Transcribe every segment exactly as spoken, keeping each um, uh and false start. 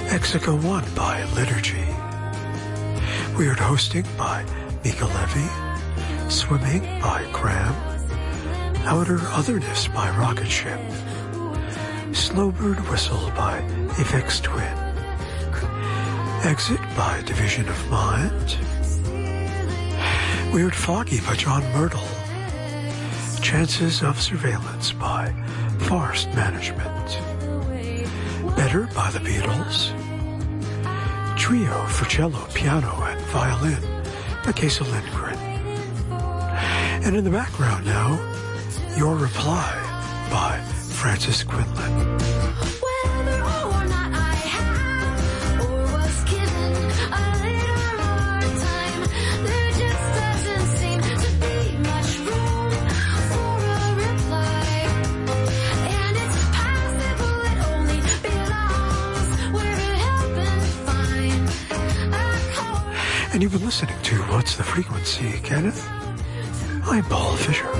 Exica One by Liturgy. Weird Hosting by Mika Levy. Swimming by Graham. Outer Otherness by Rocket Ship. Snowbird Whistle by Aphex Twin. Exit by Division of Mind. Weird Foggy by John Myrtle. Chances of Surveillance by Forest Management. Better by the Beatles. Trio for cello, piano, and violin by Kesa Lindgren. And in the background now, Your Reply by Francis Quinlan. And you've been listening to What's the Frequency, Kenneth? I'm Paul Fisher.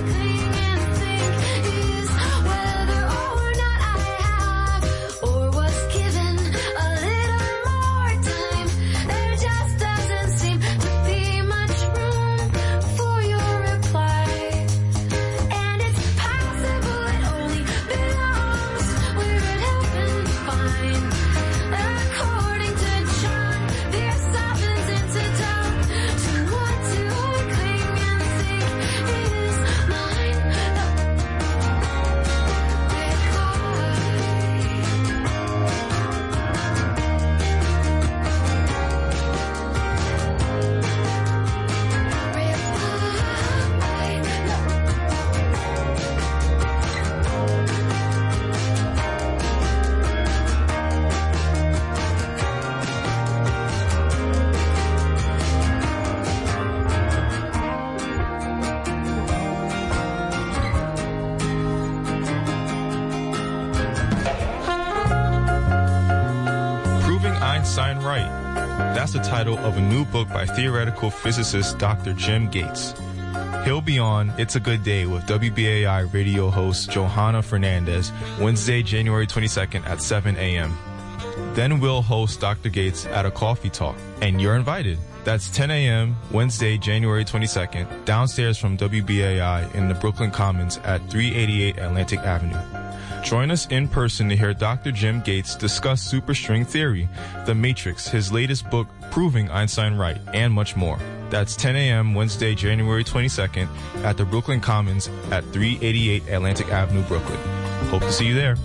That's the title of a new book by theoretical physicist Doctor Jim Gates. He'll be on It's a Good Day with W B A I radio host Johanna Fernandez Wednesday, January twenty-second at seven a.m. Then we'll host Doctor Gates at a coffee talk, and you're invited. That's ten a.m. Wednesday, January twenty-second, downstairs from W B A I in the Brooklyn Commons at three eighty-eight Atlantic Avenue. Join us in person to hear Doctor Jim Gates discuss superstring theory, The Matrix, his latest book, Proving Einstein Right, and much more. That's ten a.m. Wednesday, January twenty-second at the Brooklyn Commons at three eighty-eight Atlantic Avenue, Brooklyn. Hope to see you there.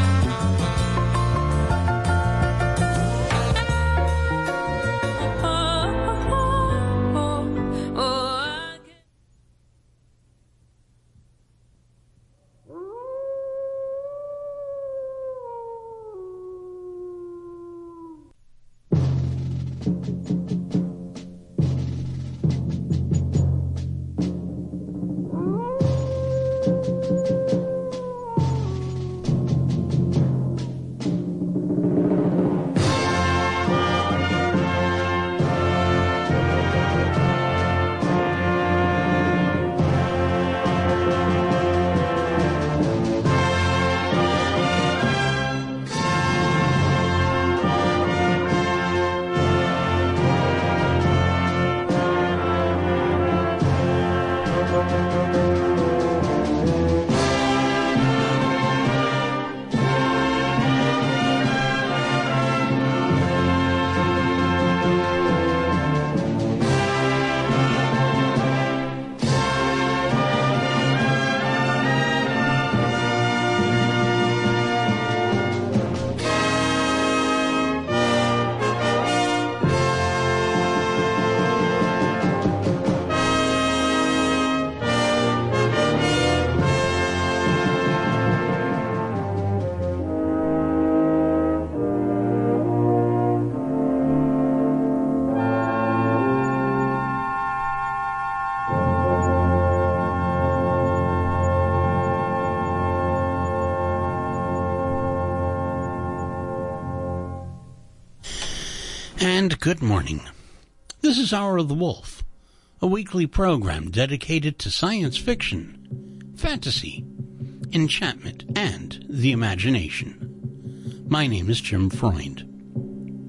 And good morning. This is Hour of the Wolf, a weekly program dedicated to science fiction, fantasy, enchantment, and the imagination. My name is Jim Freund.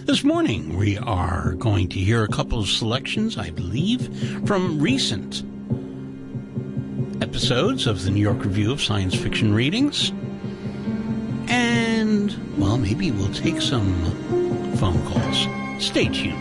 This morning we are going to hear a couple of selections, I believe, from recent episodes of the New York Review of Science Fiction Readings. And, well, maybe we'll take some phone calls. Stay tuned.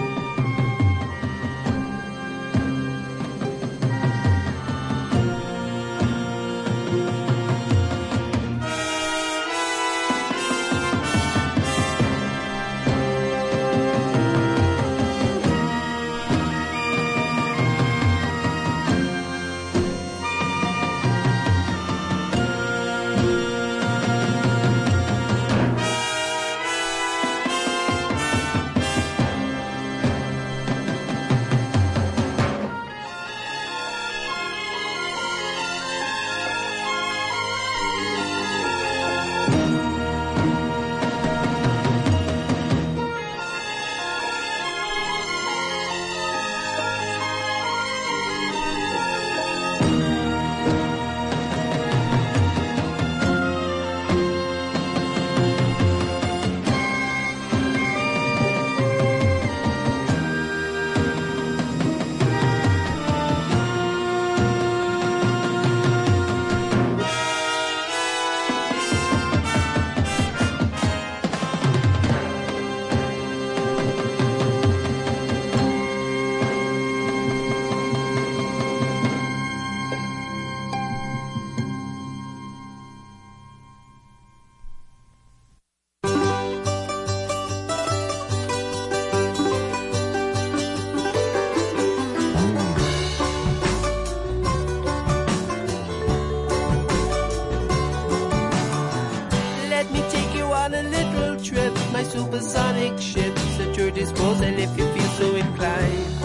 Supersonic ships at your disposal if you feel so inclined.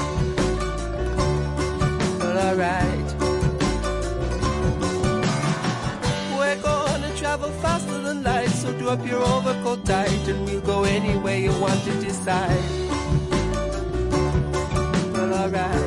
Well, alright. We're gonna travel faster than light, so do up your overcoat tight and we'll go anywhere you want to decide. Well, alright.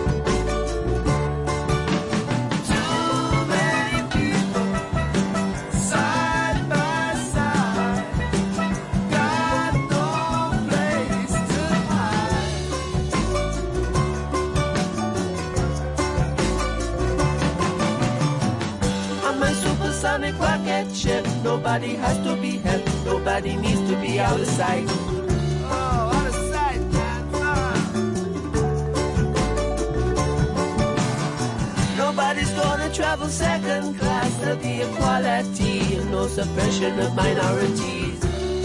Rocket ship, nobody has to be helped, nobody needs to be out of sight. Oh, out of sight, man. Ah. Nobody's gonna travel second class, there'll be equality and no suppression of minorities.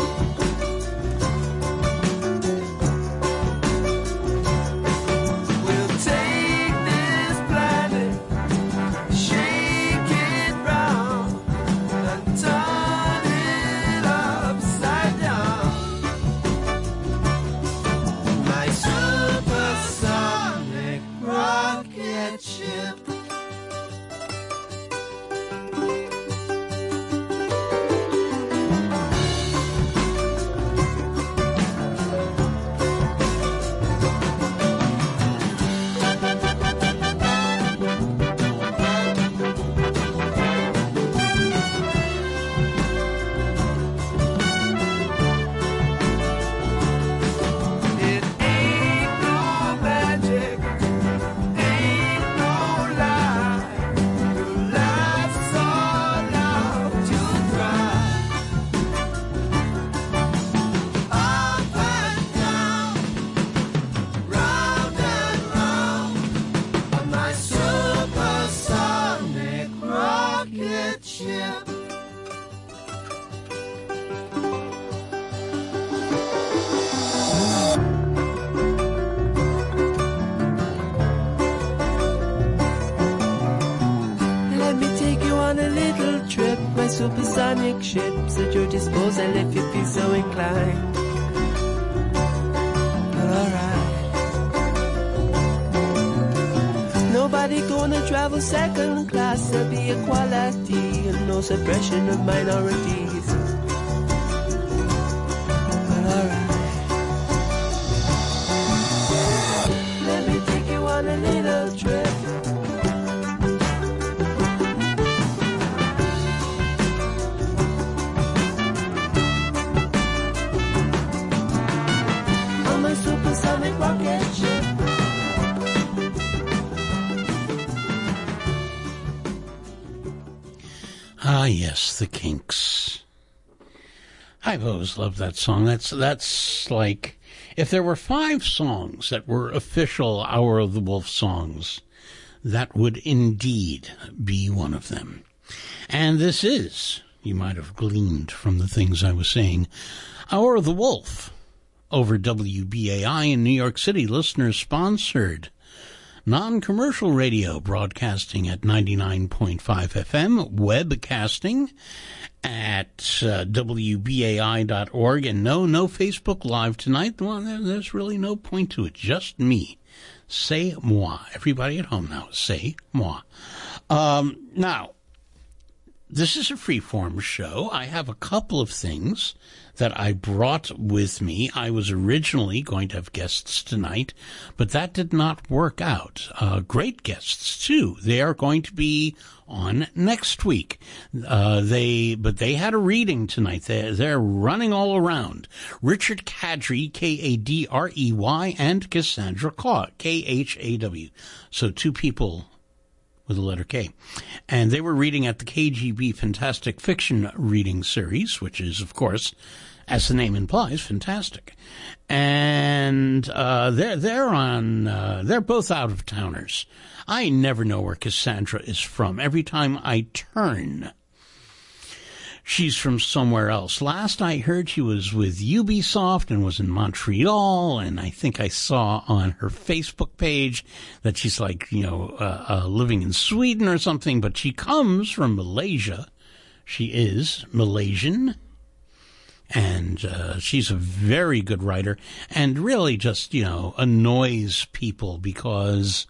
Supersonic ships at your disposal if you feel so inclined. Alright. Nobody gonna travel second class, there'll be equality and no suppression of minorities. Alright. Let me take you on a little trip. Ah, yes, the Kinks. I've always loved that song. That's that's like, if there were five songs that were official Hour of the Wolf songs, that would indeed be one of them. And this is, you might have gleaned from the things I was saying, Hour of the Wolf over W B A I in New York City, listener-sponsored, non-commercial radio, broadcasting at ninety-nine point five F M, webcasting at uh, W B A I dot org, and no, no Facebook Live tonight. Well, there's really no point to it, just me. C'est moi. Everybody at home now, c'est moi. Um, now, this is a freeform show. I have a couple of things that I brought with me. I was originally going to have guests tonight, but that did not work out. Uh, great guests, too. They are going to be on next week. Uh, they, but they had a reading tonight. They, they're running all around. Richard Kadrey, K A D R E Y, and Cassandra Claw, K H A W. So two people with the letter K. And they were reading at the K G B Fantastic Fiction Reading Series, which is, of course, as the name implies, fantastic. And uh, they're they're on. Uh, they're both out of towners. I never know where Cassandra is from. Every time I turn, she's from somewhere else. Last I heard, she was with Ubisoft and was in Montreal. And I think I saw on her Facebook page that she's like, you know, uh, uh, living in Sweden or something. But she comes from Malaysia. She is Malaysian. And uh, she's a very good writer and really just, you know, annoys people because,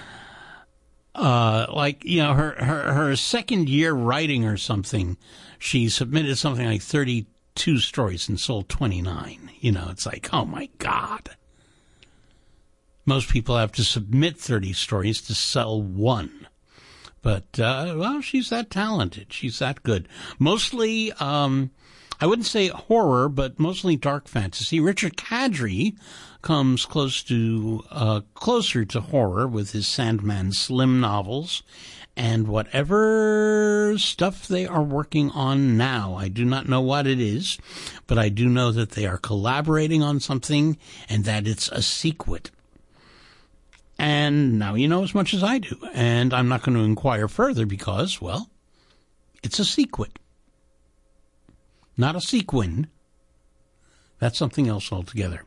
uh, like, you know, her, her, her second year writing or something, she submitted something like thirty-two stories and sold twenty-nine. You know, it's like, oh, my God. Most people have to submit thirty stories to sell one. But, uh, well, she's that talented. She's that good. Mostly, um... I wouldn't say horror, but mostly dark fantasy. Richard Kadrey comes close to uh, closer to horror with his Sandman Slim novels and whatever stuff they are working on now. I do not know what it is, but I do know that they are collaborating on something and that it's a sequel. And now you know as much as I do, and I'm not going to inquire further because, well, it's a sequel. Not a sequin. That's something else altogether.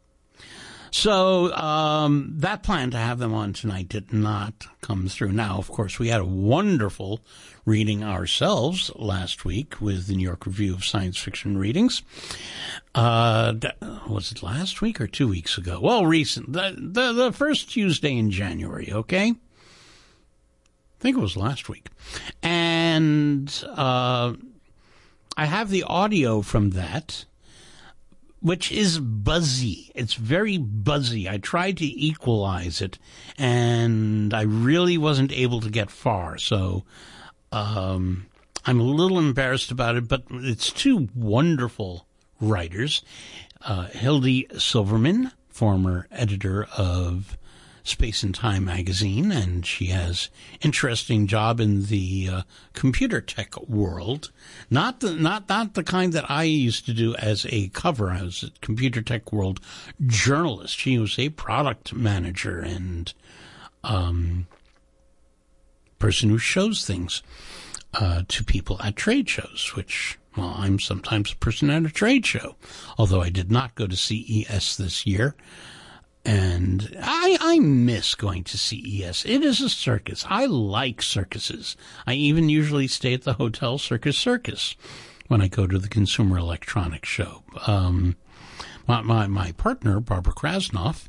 So um, that plan to have them on tonight did not come through. Now, of course, we had a wonderful reading ourselves last week with the New York Review of Science Fiction Readings. Uh, was it last week or two weeks ago? Well, recent. The, the, the first Tuesday in January, okay? I think it was last week. And Uh, I have the audio from that, which is buzzy. It's very buzzy. I tried to equalize it, and I really wasn't able to get far. So um, I'm a little embarrassed about it, but it's two wonderful writers. Uh, Hildy Silverman, former editor of Space and Time magazine, and she has interesting job in the uh, computer tech world. Not the not not the kind that I used to do as a cover. I was a computer tech world journalist. She was a product manager and um, person who shows things uh, to people at trade shows, which, well, I'm sometimes a person at a trade show, although I did not go to C E S this year. And I, I miss going to C E S. It is a circus. I like circuses. I even usually stay at the Hotel Circus Circus when I go to the Consumer Electronics Show. Um, my, my, my partner, Barbara Krasnoff,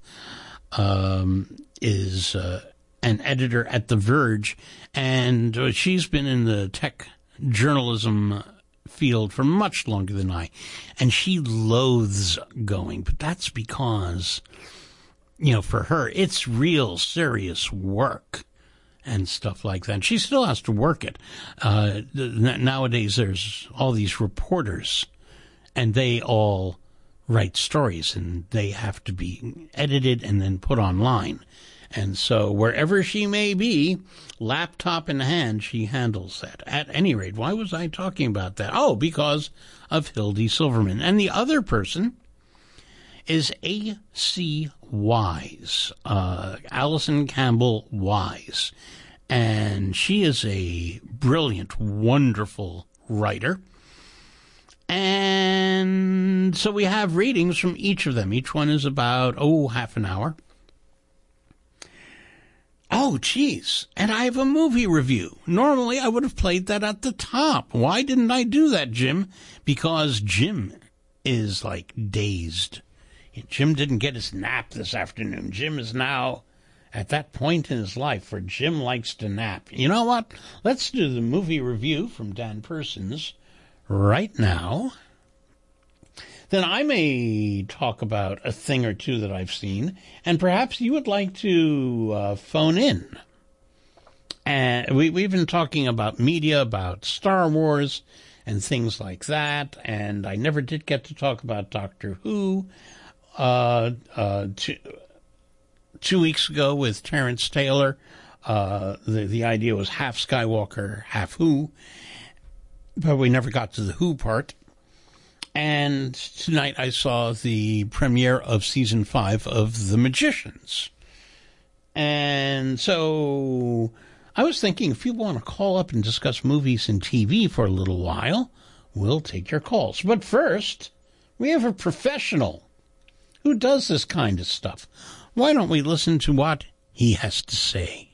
um, is uh, an editor at The Verge, and uh, she's been in the tech journalism field for much longer than I, and she loathes going, but that's because, you know, for her, it's real serious work and stuff like that. And she still has to work it. Uh, nowadays, there's all these reporters, and they all write stories, and they have to be edited and then put online. And so wherever she may be, laptop in hand, she handles that. At any rate, why was I talking about that? Oh, because of Hildy Silverman. And the other person is A C Wise, uh, Allison Campbell Wise. And she is a brilliant, wonderful writer. And so we have readings from each of them. Each one is about, oh, half an hour. Oh, geez. And I have a movie review. Normally, I would have played that at the top. Why didn't I do that, Jim? Because Jim is, like, dazed. Jim didn't get his nap this afternoon. Jim is now at that point in his life where Jim likes to nap. You know what? Let's do the movie review from Dan Persons right now. Then I may talk about a thing or two that I've seen, and perhaps you would like to uh, phone in. And we, we've been talking about media, about Star Wars, and things like that, and I never did get to talk about Doctor Who. Uh, uh, two, two weeks ago with Terrence Taylor, uh, the, the idea was half Skywalker, half Who, but we never got to the Who part. And tonight I saw the premiere of season five of The Magicians. And so I was thinking, if you want to call up and discuss movies and T V for a little while, we'll take your calls. But first, we have a professional who does this kind of stuff. Why don't we listen to what he has to say?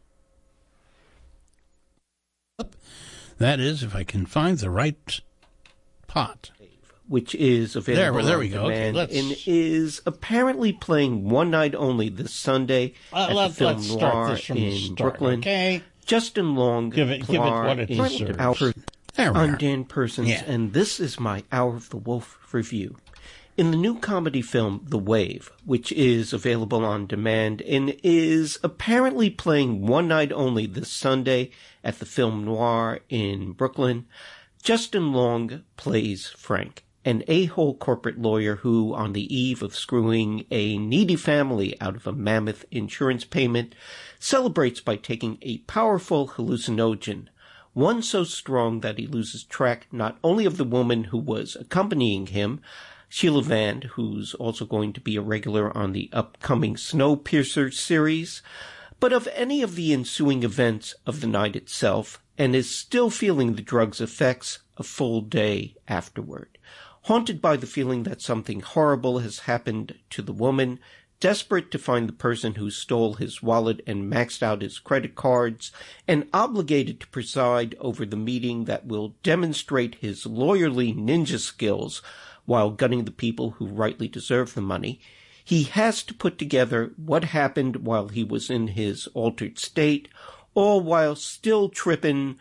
That is, if I can find the right pot. Which is available there, there we on go. demand Okay, and is apparently playing one night only this Sunday uh, at let's, the Film let's Noir start this from in the start, Brooklyn. Okay. Justin Long, give it, give it what it deserves. Hour, there we I'm are. Dan Persons, yeah. and this is my Hour of the Wolf review. In the new comedy film The Wave, which is available on demand and is apparently playing one night only this Sunday at the Film Noir in Brooklyn, Justin Long plays Frank, an a-hole corporate lawyer who, on the eve of screwing a needy family out of a mammoth insurance payment, celebrates by taking a powerful hallucinogen, one so strong that he loses track not only of the woman who was accompanying him, Sheila Vand, who's also going to be a regular on the upcoming Snowpiercer series, but of any of the ensuing events of the night itself, and is still feeling the drug's effects a full day afterward. Haunted by the feeling that something horrible has happened to the woman, desperate to find the person who stole his wallet and maxed out his credit cards, and obligated to preside over the meeting that will demonstrate his lawyerly ninja skills while gunning the people who rightly deserve the money, he has to put together what happened while he was in his altered state, all while still tripping,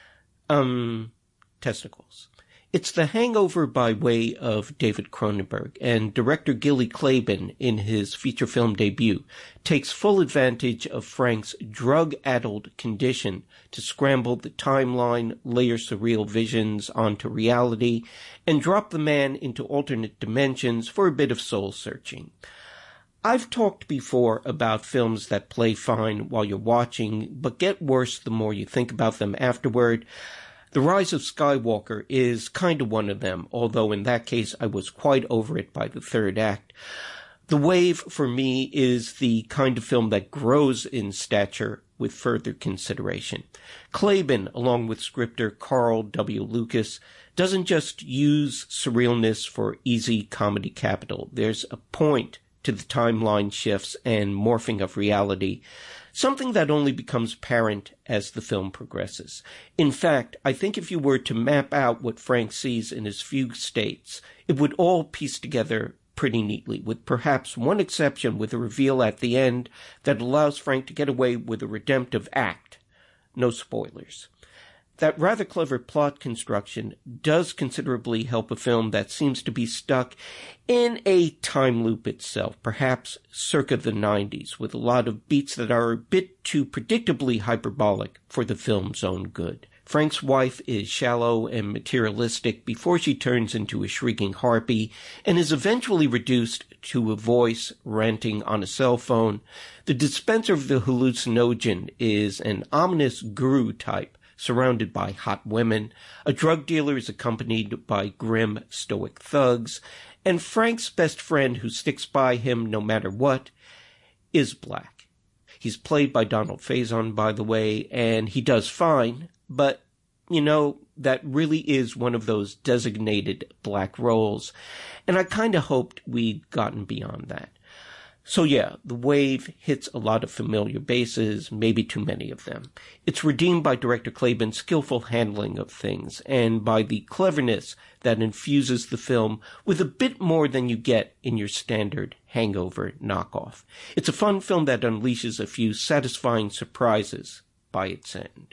um, testicles. It's The Hangover by way of David Cronenberg, and director Gilly Claben, in his feature film debut, takes full advantage of Frank's drug-addled condition to scramble the timeline, layer surreal visions onto reality, and drop the man into alternate dimensions for a bit of soul-searching. I've talked before about films that play fine while you're watching, but get worse the more you think about them afterward. The Rise of Skywalker is kind of one of them, although in that case I was quite over it by the third act. The Wave, for me, is the kind of film that grows in stature with further consideration. Claben, along with scripter Carl W. Lucas, doesn't just use surrealness for easy comedy capital. There's a point to the timeline shifts and morphing of reality, something that only becomes apparent as the film progresses. In fact, I think if you were to map out what Frank sees in his fugue states, it would all piece together pretty neatly, with perhaps one exception with a reveal at the end that allows Frank to get away with a redemptive act. No spoilers. That rather clever plot construction does considerably help a film that seems to be stuck in a time loop itself, perhaps circa the nineties, with a lot of beats that are a bit too predictably hyperbolic for the film's own good. Frank's wife is shallow and materialistic before she turns into a shrieking harpy and is eventually reduced to a voice ranting on a cell phone. The dispenser of the hallucinogen is an ominous guru type surrounded by hot women. A drug dealer is accompanied by grim, stoic thugs. And Frank's best friend, who sticks by him no matter what, is black. He's played by Donald Faison, by the way, and he does fine, but, you know, that really is one of those designated black roles, and I kind of hoped we'd gotten beyond that. So yeah, The Wave hits a lot of familiar bases, maybe too many of them. It's redeemed by director Klaban's skillful handling of things, and by the cleverness that infuses the film with a bit more than you get in your standard Hangover knockoff. It's a fun film that unleashes a few satisfying surprises by its end.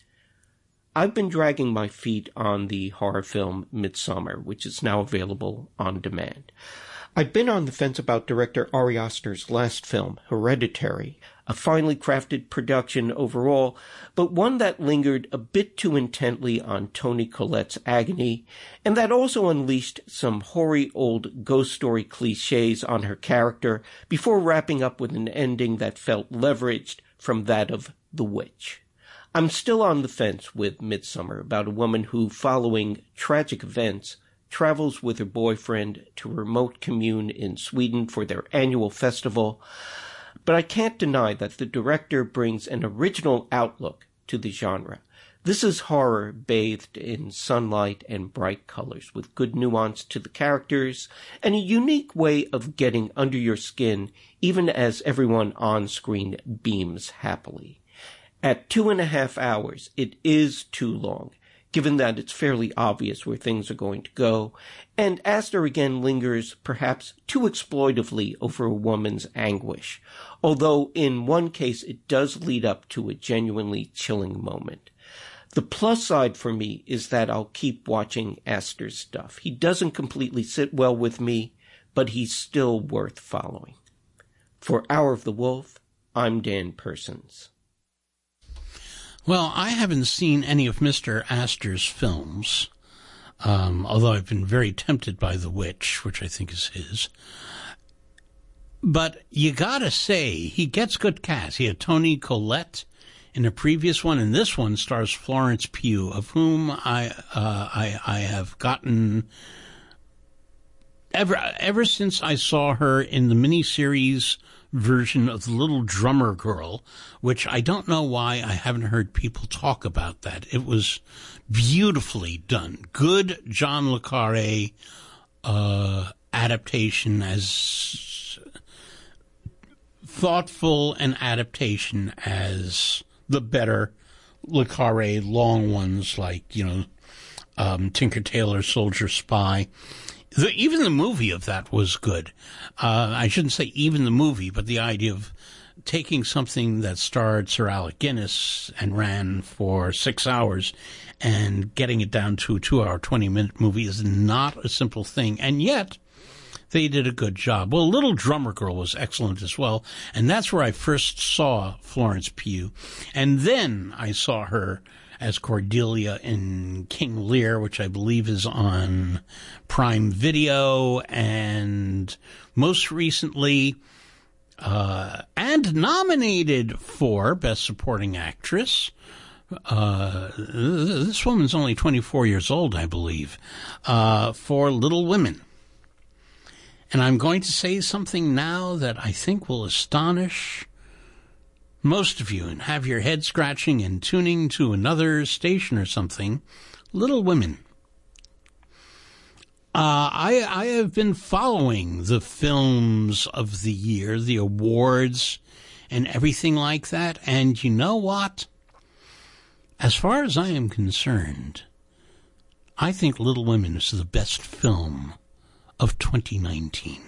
I've been dragging my feet on the horror film Midsommar, which is now available on demand. I've been on the fence about director Ari Aster's last film, Hereditary, a finely crafted production overall, but one that lingered a bit too intently on Toni Collette's agony, and that also unleashed some hoary old ghost story cliches on her character before wrapping up with an ending that felt leveraged from that of The Witch. I'm still on the fence with Midsommar, about a woman who, following tragic events, travels with her boyfriend to a remote commune in Sweden for their annual festival, but I can't deny that the director brings an original outlook to the genre. This is horror bathed in sunlight and bright colors, with good nuance to the characters, and a unique way of getting under your skin, even as everyone on screen beams happily. At two and a half hours, it is too long, given that it's fairly obvious where things are going to go, and Aster again lingers perhaps too exploitively over a woman's anguish, although in one case it does lead up to a genuinely chilling moment. The plus side for me is that I'll keep watching Aster's stuff. He doesn't completely sit well with me, but he's still worth following. For Hour of the Wolf, I'm Dan Persons. Well, I haven't seen any of Mister Aster's films, um, although I've been very tempted by The Witch, which I think is his. But you gotta say, he gets good cast. He had Toni Collette in a previous one, and this one stars Florence Pugh, of whom I uh, I, I have gotten ever ever since I saw her in the miniseries version of The Little Drummer Girl, which I don't know why I haven't heard people talk about that. It was beautifully done. Good John le Carré uh, adaptation, as thoughtful an adaptation as the better le Carré long ones like, you know, um, Tinker Tailor Soldier Spy. The, even the movie of that was good. Uh, I shouldn't say even the movie, but the idea of taking something that starred Sir Alec Guinness and ran for six hours and getting it down to a two-hour, twenty-minute movie is not a simple thing. And yet, they did a good job. Well, Little Drummer Girl was excellent as well, and that's where I first saw Florence Pugh. And then I saw her as Cordelia in King Lear, which I believe is on Prime Video, and most recently, uh, and nominated for Best Supporting Actress. Uh, this woman's only twenty-four years old, I believe, uh, for Little Women. And I'm going to say something now that I think will astonish most of you and have your head scratching and tuning to another station or something. Little Women. Uh, I, I have been following the films of the year, the awards, and everything like that. And you know what? As far as I am concerned, I think Little Women is the best film of twenty nineteen.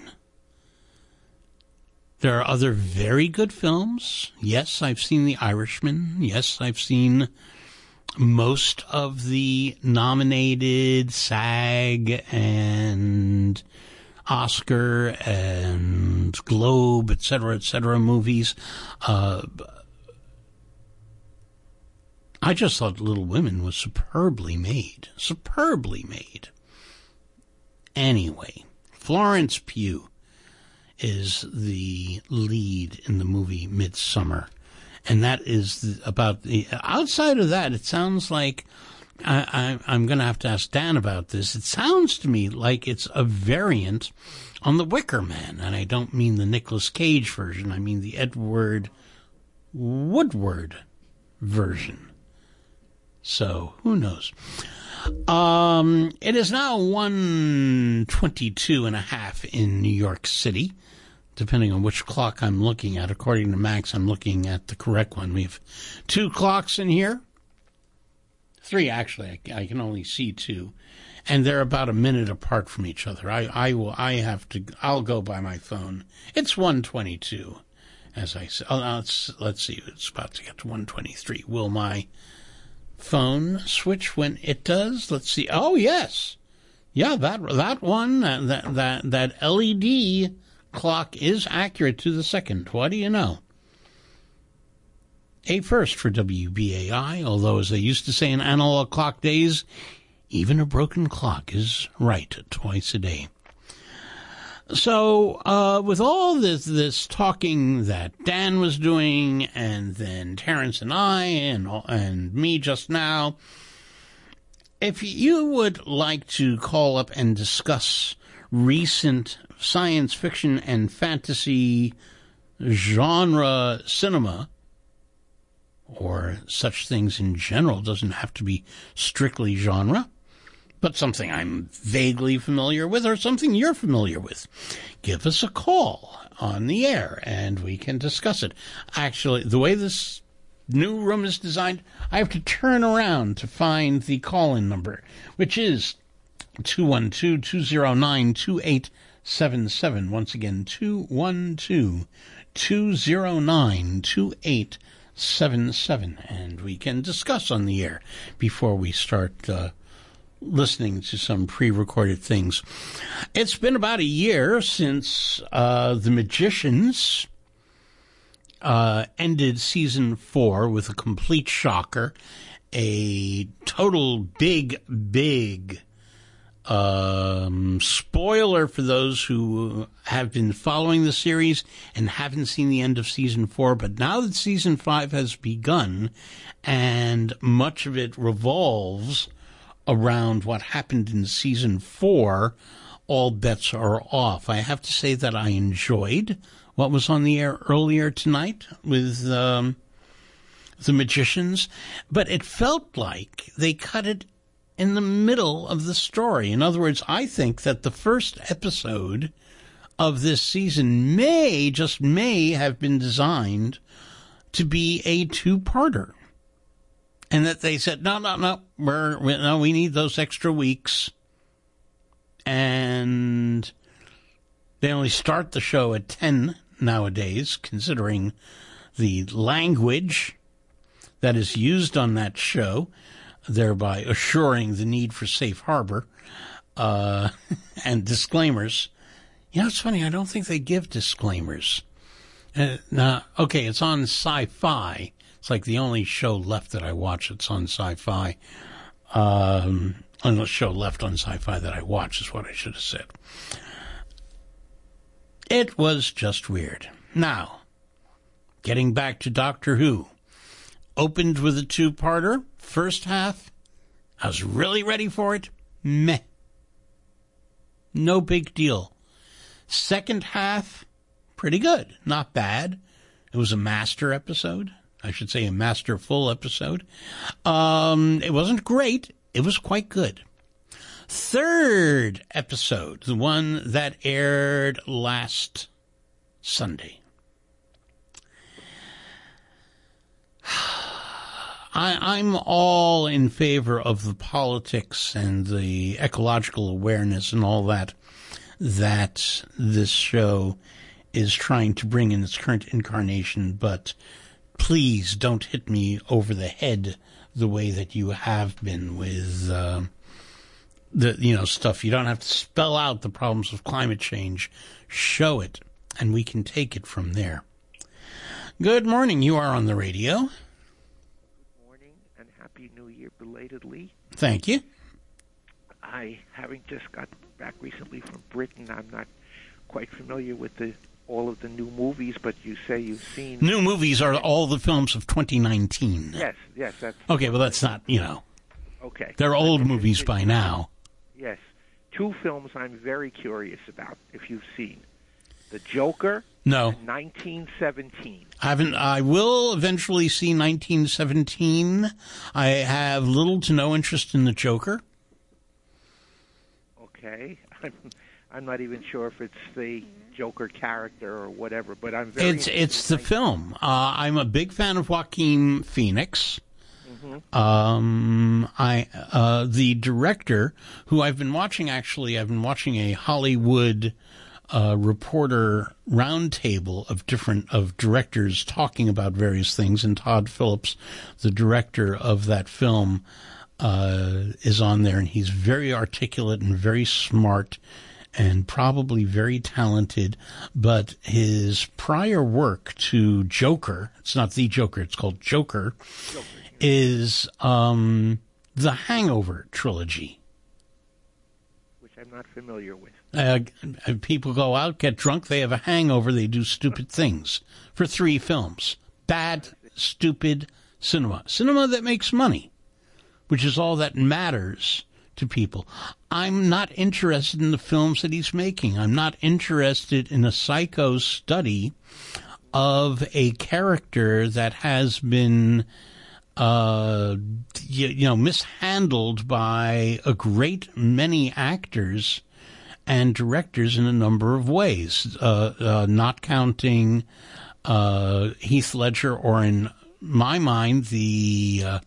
There are other very good films. Yes, I've seen The Irishman. Yes, I've seen most of the nominated SAG and Oscar and Globe, et cetera, et cetera movies. Uh, I just thought Little Women was superbly made. Superbly made. Anyway, Florence Pugh is the lead in the movie Midsommar. And that is about the... Outside of that, it sounds like... I, I, I'm going to have to ask Dan about this. It sounds to me like it's a variant on The Wicker Man. And I don't mean the Nicolas Cage version. I mean the Edward Woodward version. So, who knows? Um, it is now one twenty-two and a half in New York City, depending on which clock I'm looking at. According to Max, I'm looking at the correct one. We have two clocks in here. Three, actually. I, I can only see two. And they're about a minute apart from each other. I, I will, I have to, I'll go by my phone. It's one twenty-two, as I said. Oh, let's, let's see. It's about to get to one twenty-three. Will my phone switch when it does? Let's see. Oh, yes. Yeah, that, that one, that, that, that L E D clock is accurate to the second. What do you know? A first for W B A I, although as they used to say in analog clock days, even a broken clock is right twice a day. So, uh, with all this, this talking that Dan was doing, and then Terrence and I, and, and me just now, if you would like to call up and discuss recent science fiction and fantasy genre cinema, or such things in general, doesn't have to be strictly genre, but something I'm vaguely familiar with or something you're familiar with, give us a call on the air and we can discuss it. Actually, the way this new room is designed, I have to turn around to find the call-in number, which is two one two, two zero nine, two eight seven seven. Once again, two one two, two zero nine, two eight seven seven. And we can discuss on the air before we start uh, listening to some pre-recorded things. It's been about a year since uh, The Magicians uh, ended season four with a complete shocker, a total big, big um, spoiler for those who have been following the series and haven't seen the end of season four. But now that season five has begun and much of it revolves around what happened in season four, all bets are off. I have to say that I enjoyed what was on the air earlier tonight with um, The Magicians, but it felt like they cut it in the middle of the story. In other words, I think that the first episode of this season may, just may, have been designed to be a two-parter. And that they said, no, no, no, we're, we, no, we need those extra weeks. And they only start the show at ten nowadays, considering the language that is used on that show, thereby assuring the need for safe harbor uh, and disclaimers. You know, it's funny, I don't think they give disclaimers. Uh, now, okay, it's on Sci-Fi. It's like the only show left that I watch that's on Sci-Fi. Um, only show left on Sci-Fi that I watch is what I should have said. It was just weird. Now, getting back to Doctor Who. Opened with a two-parter. First half, I was really ready for it. Meh. No big deal. Second half, pretty good. Not bad. It was a master episode. I should say a masterful episode. Um, it wasn't great. It was quite good. Third episode, the one that aired last Sunday. I, I'm all in favor of the politics and the ecological awareness and all that that this show is trying to bring in its current incarnation, but please don't hit me over the head the way that you have been with uh, the you know stuff. You don't have to spell out the problems of climate change. Show it, and we can take it from there. Good morning. You are on the radio. Good morning, and Happy New Year belatedly. Thank you. I, having just got back recently from Britain, I'm not quite familiar with the all of the new movies, but you say you've seen... New movies are all the films of twenty nineteen. Yes, yes. That's Okay, well, that's not, you know... Okay. They're old movies by now. Yes. Two films I'm very curious about, if you've seen. The Joker... No. nineteen seventeen. I haven't. I will eventually see nineteen seventeen. I have little to no interest in the Joker. Okay. I'm, I'm not even sure if it's the Joker character or whatever, but I'm very... It's it's the film. Uh, I'm a big fan of Joaquin Phoenix. Mm-hmm. Um, I uh, the director, who I've been watching, actually, I've been watching a Hollywood... Uh, reporter roundtable of different of directors talking about various things, and Todd Phillips, the director of that film, uh, is on there, and he's very articulate and very smart and probably very talented, but his prior work to Joker, it's not The Joker, it's called Joker, Joker. is um, the Hangover trilogy. Which I'm not familiar with. Uh, people go out, get drunk, they have a hangover, they do stupid things for three films. Bad, stupid cinema. Cinema that makes money, which is all that matters to people. I'm not interested in the films that he's making. I'm not interested in a psycho study of a character that has been, uh, you, you know, mishandled by a great many actors and directors in a number of ways, uh, uh, not counting uh, Heath Ledger, or in my mind, the uh,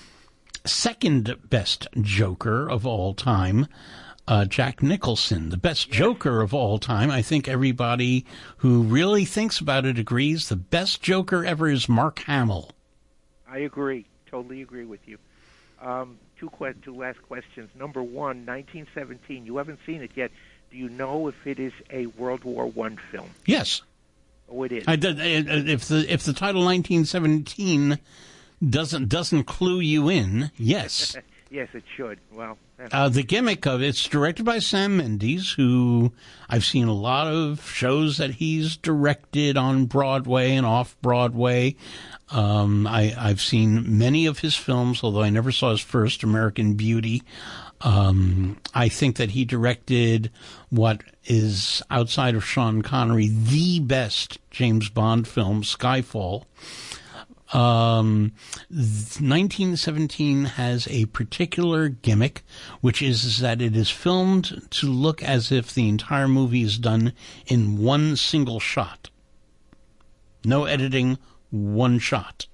second best Joker of all time, uh, Jack Nicholson. The best Joker of all time, I think everybody who really thinks about it agrees, the best Joker ever is Mark Hamill. I agree. Totally agree with you. Um, two, que- two last questions. Number one, nineteen seventeen. You haven't seen it yet. Do you know if it is a World War One film? Yes. Oh, it is. I did, if the if the title nineteen seventeen doesn't doesn't clue you in, yes. Yes, it should. Well, uh, the gimmick of it's directed by Sam Mendes, who I've seen a lot of shows that he's directed on Broadway and off Broadway. Um, I, I've seen many of his films, although I never saw his first, American Beauty. Um, I think that he directed what is, outside of Sean Connery, the best James Bond film, Skyfall. Um, nineteen seventeen has a particular gimmick, which is that it is filmed to look as if the entire movie is done in one single shot. No editing, one shot.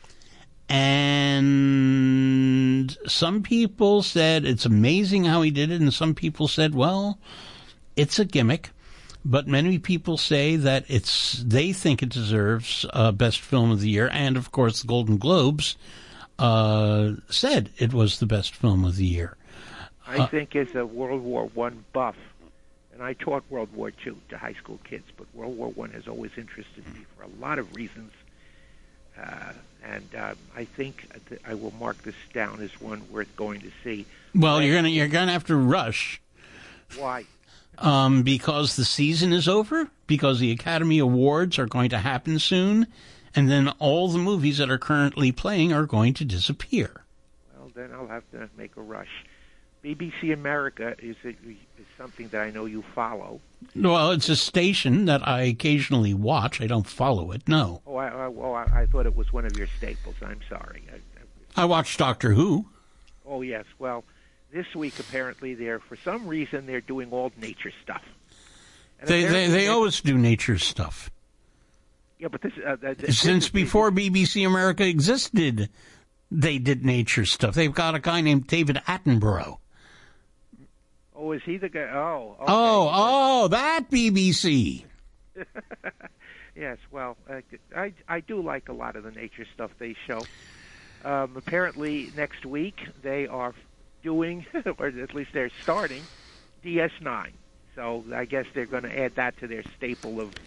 And some people said it's amazing how he did it, and some people said, well, it's a gimmick. But many people say that it's they think it deserves uh, Best Film of the Year, and of course the Golden Globes uh, said it was the best film of the year. I uh, think as a World War One buff, and I taught World War Two to high school kids, but World War One has always interested me for a lot of reasons. Uh, and uh, I think th- I will mark this down as one worth going to see. Well, you're gonna you're gonna have to rush. Why? Um, because the season is over, because the Academy Awards are going to happen soon, and then all the movies that are currently playing are going to disappear. Well, then I'll have to make a rush. B B C America is, a, is something that I know you follow. Well, it's a station that I occasionally watch. I don't follow it, no. Oh, I, I, oh, I, I thought it was one of your staples. I'm sorry. I, I, I watch Doctor Who. Oh, yes. Well, this week, apparently, they're, for some reason, they're doing all nature stuff. And they they, they always do nature stuff. Yeah, but this... Uh, this Since before B B C America existed, they did nature stuff. They've got a guy named David Attenborough. Oh, is he the guy? Oh, okay. Oh, oh, that B B C. Yes, well, uh, I, I do like a lot of the nature stuff they show. Um, apparently, next week, they are doing, or at least they're starting, D S nine. So I guess they're going to add that to their staple of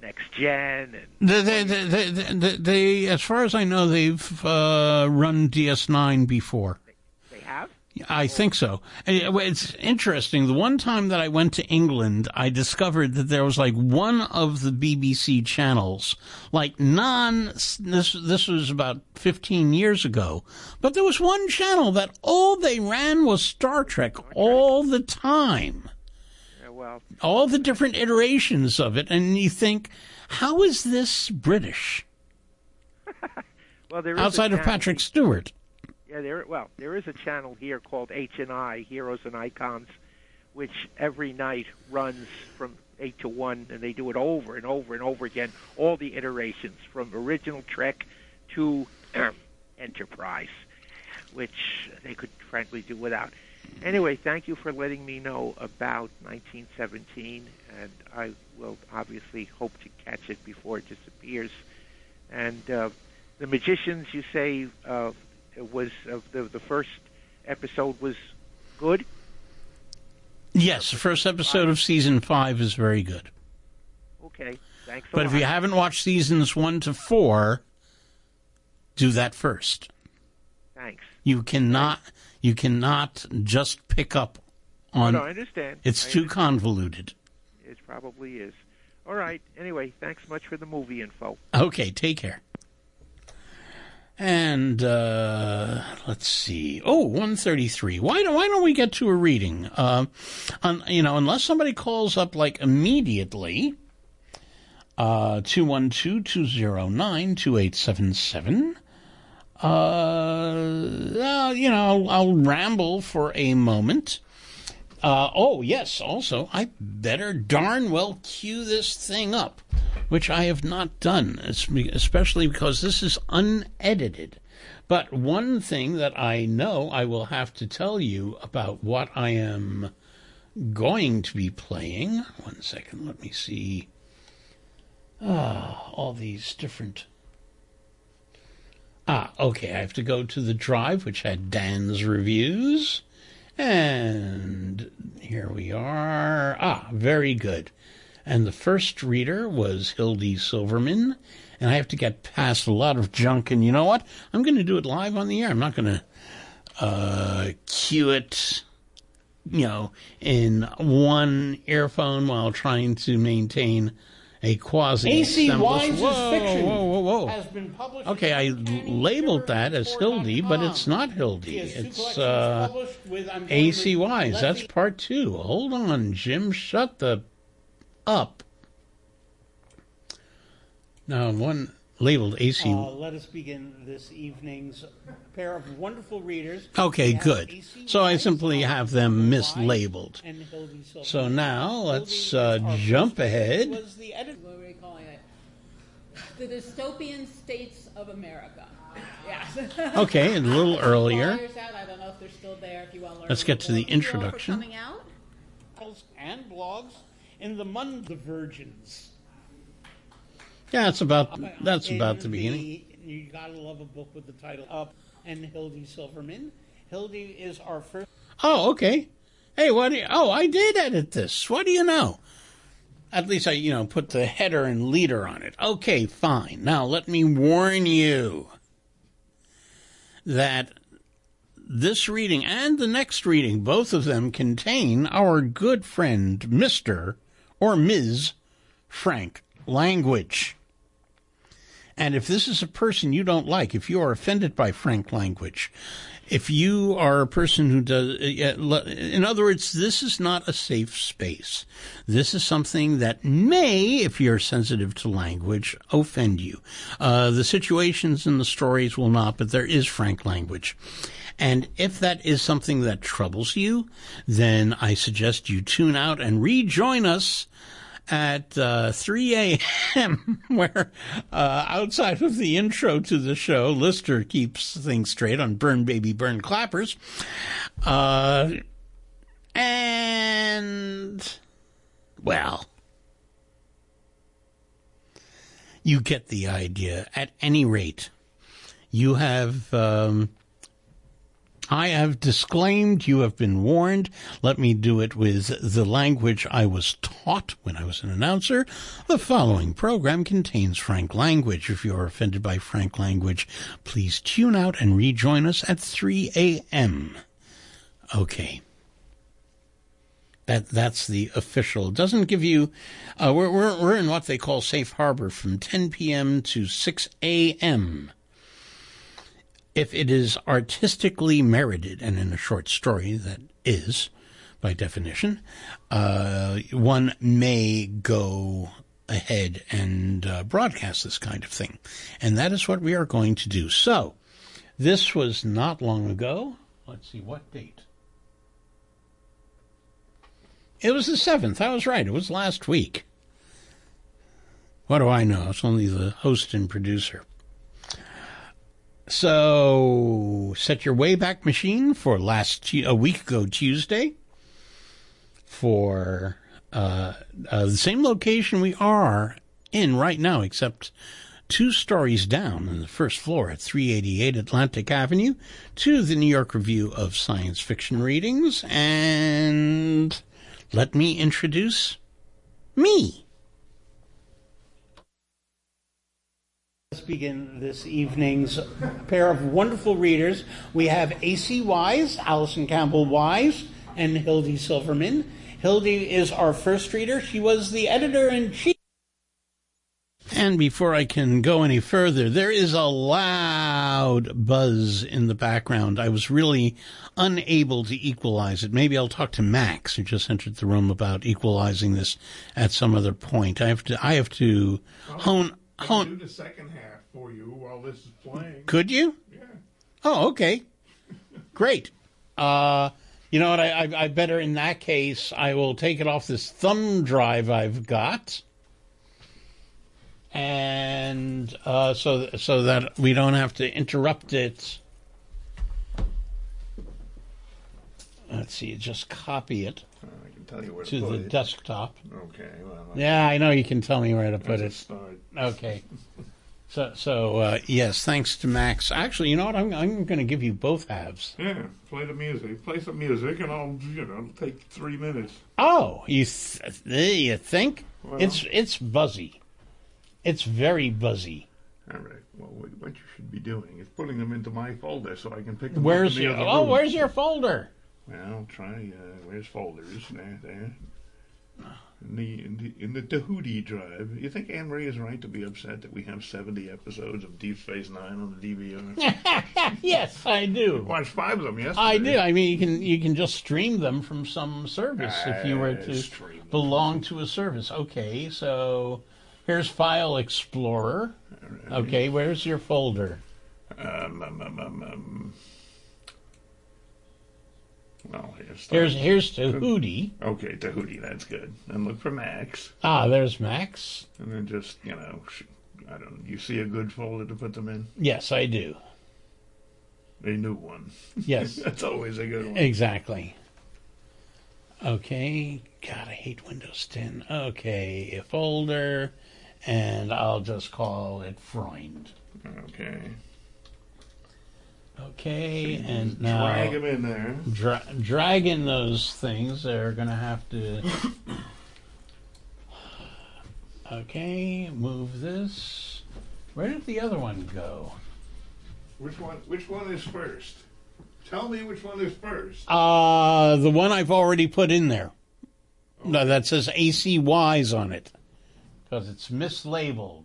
Next Gen. And They, they, they, they, they, they, as far as I know, they've uh, run D S nine before. they have? I think so. It's interesting. The one time that I went to England, I discovered that there was like one of the B B C channels, like non, this, this was about fifteen years ago, but there was one channel that all they ran was Star Trek all the time. Yeah, well, All the different iterations of it. And you think, how is this British? well, there is a Outside of channel- Patrick Stewart. Yeah, there. Well, there is a channel here called H and I, Heroes and Icons, which every night runs from eight to one, and they do it over and over and over again, all the iterations from original Trek to Enterprise, which they could frankly do without. Anyway, thank you for letting me know about nineteen seventeen, and I will obviously hope to catch it before it disappears. And uh, The Magicians, you say, uh, it was uh, the the first episode was good. Yes, the first episode of season five is very good. Okay, thanks a But lot. if you haven't watched seasons one to four, do that first. Thanks. You cannot, you cannot just pick up on. No, I understand. It's I too understand. convoluted. It probably is. All right. Anyway, thanks much for the movie info. Okay, take care. And uh, let's see. Oh, one thirty-three. Why don't Why don't we get to a reading? Uh, on, you know, unless somebody calls up like immediately. Uh, two one two, two zero nine, two eight seven seven. Uh, uh, you know, I'll, I'll ramble for a moment. Uh, oh, yes, also, I better darn well cue this thing up, which I have not done, especially because this is unedited. But one thing that I know I will have to tell you about what I am going to be playing. One second, let me see. Ah, all these different... Ah, okay, I have to go to the drive, which had Dan's reviews. And here we are. Ah, very good. And the first reader was Hildy Silverman. And I have to get past a lot of junk. And you know what? I'm going to do it live on the air. I'm not going to uh, cue it, you know, in one earphone while trying to maintain a quasi A C semblance. Wise's Whoa, fiction whoa, whoa, whoa. has been published. Okay, I labeled that as Hildy, but it's not Hildy. It's uh, A C Wise. That's part two. Hold on, Jim. Shut the up. Now, one labeled A C. Uh, let us begin this evening's pair of wonderful readers. Okay, We have good. A C So I Wise, simply have them mislabeled. and Hildy Silverman. So now let's Hildy uh, is our jump first- ahead. Was the editor. What were we calling it? The dystopian states of America. Yeah. Okay, a little earlier. Flyers out. I don't know if they're still there. If you want to learn. Let's get to the Thank you all for introduction. coming out. And blogs in the Mun the Virgins. Yeah, that's about that's In about the beginning. You gotta love a book with the title Up and Hildy Silverman. Hildy is our first. Oh, okay. Hey, what do you, oh, I did edit this. What do you know? At least I, you know, put the header and leader on it. Okay, fine. Now, let me warn you that this reading and the next reading, both of them contain our good friend, Mister or Miz Frank language. And if this is a person you don't like, if you are offended by Frank language, if you are a person who does, in other words, this is not a safe space. This is something that may, if you're sensitive to language, offend you. Uh, the situations and the stories will not, but there is Frank language. And if that is something that troubles you, then I suggest you tune out and rejoin us at uh, three a.m., where uh, outside of the intro to the show, Lister keeps things straight on Burn Baby Burn Clappers. Uh, and, well, you get the idea. At any rate, you have... Um, I have disclaimed, you have been warned. Let me do it with the language I was taught when I was an announcer. The following program contains frank language. If you are offended by frank language, please tune out and rejoin us at three a.m. Okay. That that's the official. It doesn't give you. Uh, we're we're we're in what they call safe harbor from ten p.m. to six a.m. If it is artistically merited, and in a short story that is, by definition, uh, one may go ahead and uh, broadcast this kind of thing, and that is what we are going to do. So, this was not long ago. Let's see what date. It was the seventh. I was right. It was last week. What do I know? It's only the host and producer. So, set your Wayback Machine for last a week ago Tuesday for uh, uh, the same location we are in right now, except two stories down on the first floor at three eighty-eight Atlantic Avenue, to the New York Review of Science Fiction Readings, and let me introduce me. Let's begin this evening's pair of wonderful readers. We have A C Wise, Allison Campbell Wise, and Hildy Silverman. Hildy is our first reader. She was the editor-in-chief. And before I can go any further, there is a loud buzz in the background. I was really unable to equalize it. Maybe I'll talk to Max, who just entered the room, about equalizing this at some other point. I have to, I have to hone... I can do the second half for you while this is playing. Could you? Yeah. Oh, okay. Great. Uh, you know what? I, I, I better, in that case, I will take it off this thumb drive I've got, and uh, so so that we don't have to interrupt it. Let's see. Just copy it. I can tell you where to, to put the it. desktop. Okay. Well, yeah, I know you can tell me where to put it. Start. Okay. So, so uh, yes, thanks to Max. Actually, you know what? I'm I'm going to give you both halves. Yeah, play the music. Play some music, and I'll, you know, it'll take three minutes. Oh, you th- you think? Well, it's it's buzzy. It's very buzzy. All right. Well, what you should be doing is putting them into my folder so I can pick them where's up in your, the other Oh, room. where's your folder? Well, try, uh, where's folders? There, there. In the, in the, in the Tahuti drive. You think Anne Marie is right to be upset that we have seventy episodes of Deep Space Nine on the D V R? Yes, I do. Watched five of them yesterday. I do. I mean, you can you can just stream them from some service uh, if you were to belong to a service. Okay, so here's File Explorer. Right. Okay, where's your folder? Um, um, um, um, um. Well, here's here's, here's Tahuti. Okay, Tahuti, that's good. And look for Max. Ah, there's Max. And then just, you know, I don't know, you see a good folder to put them in? Yes, I do. A new one. Yes. That's always a good one. Exactly. Okay. God, I hate Windows ten. Okay, a folder, and I'll just call it Freund. Okay. Okay, so and now drag them in there. Dra- drag in those things. They're going to have to. Okay, move this. Where did the other one go? Which one? Which one is first? Tell me which one is first. Uh, the one I've already put in there. Okay. No, that says A C Wise on it because it's mislabeled.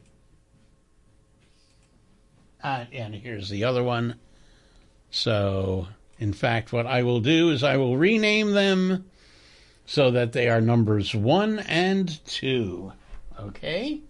Uh, and here's the other one. So, in fact, what I will do is I will rename them so that they are numbers one and two. Okay?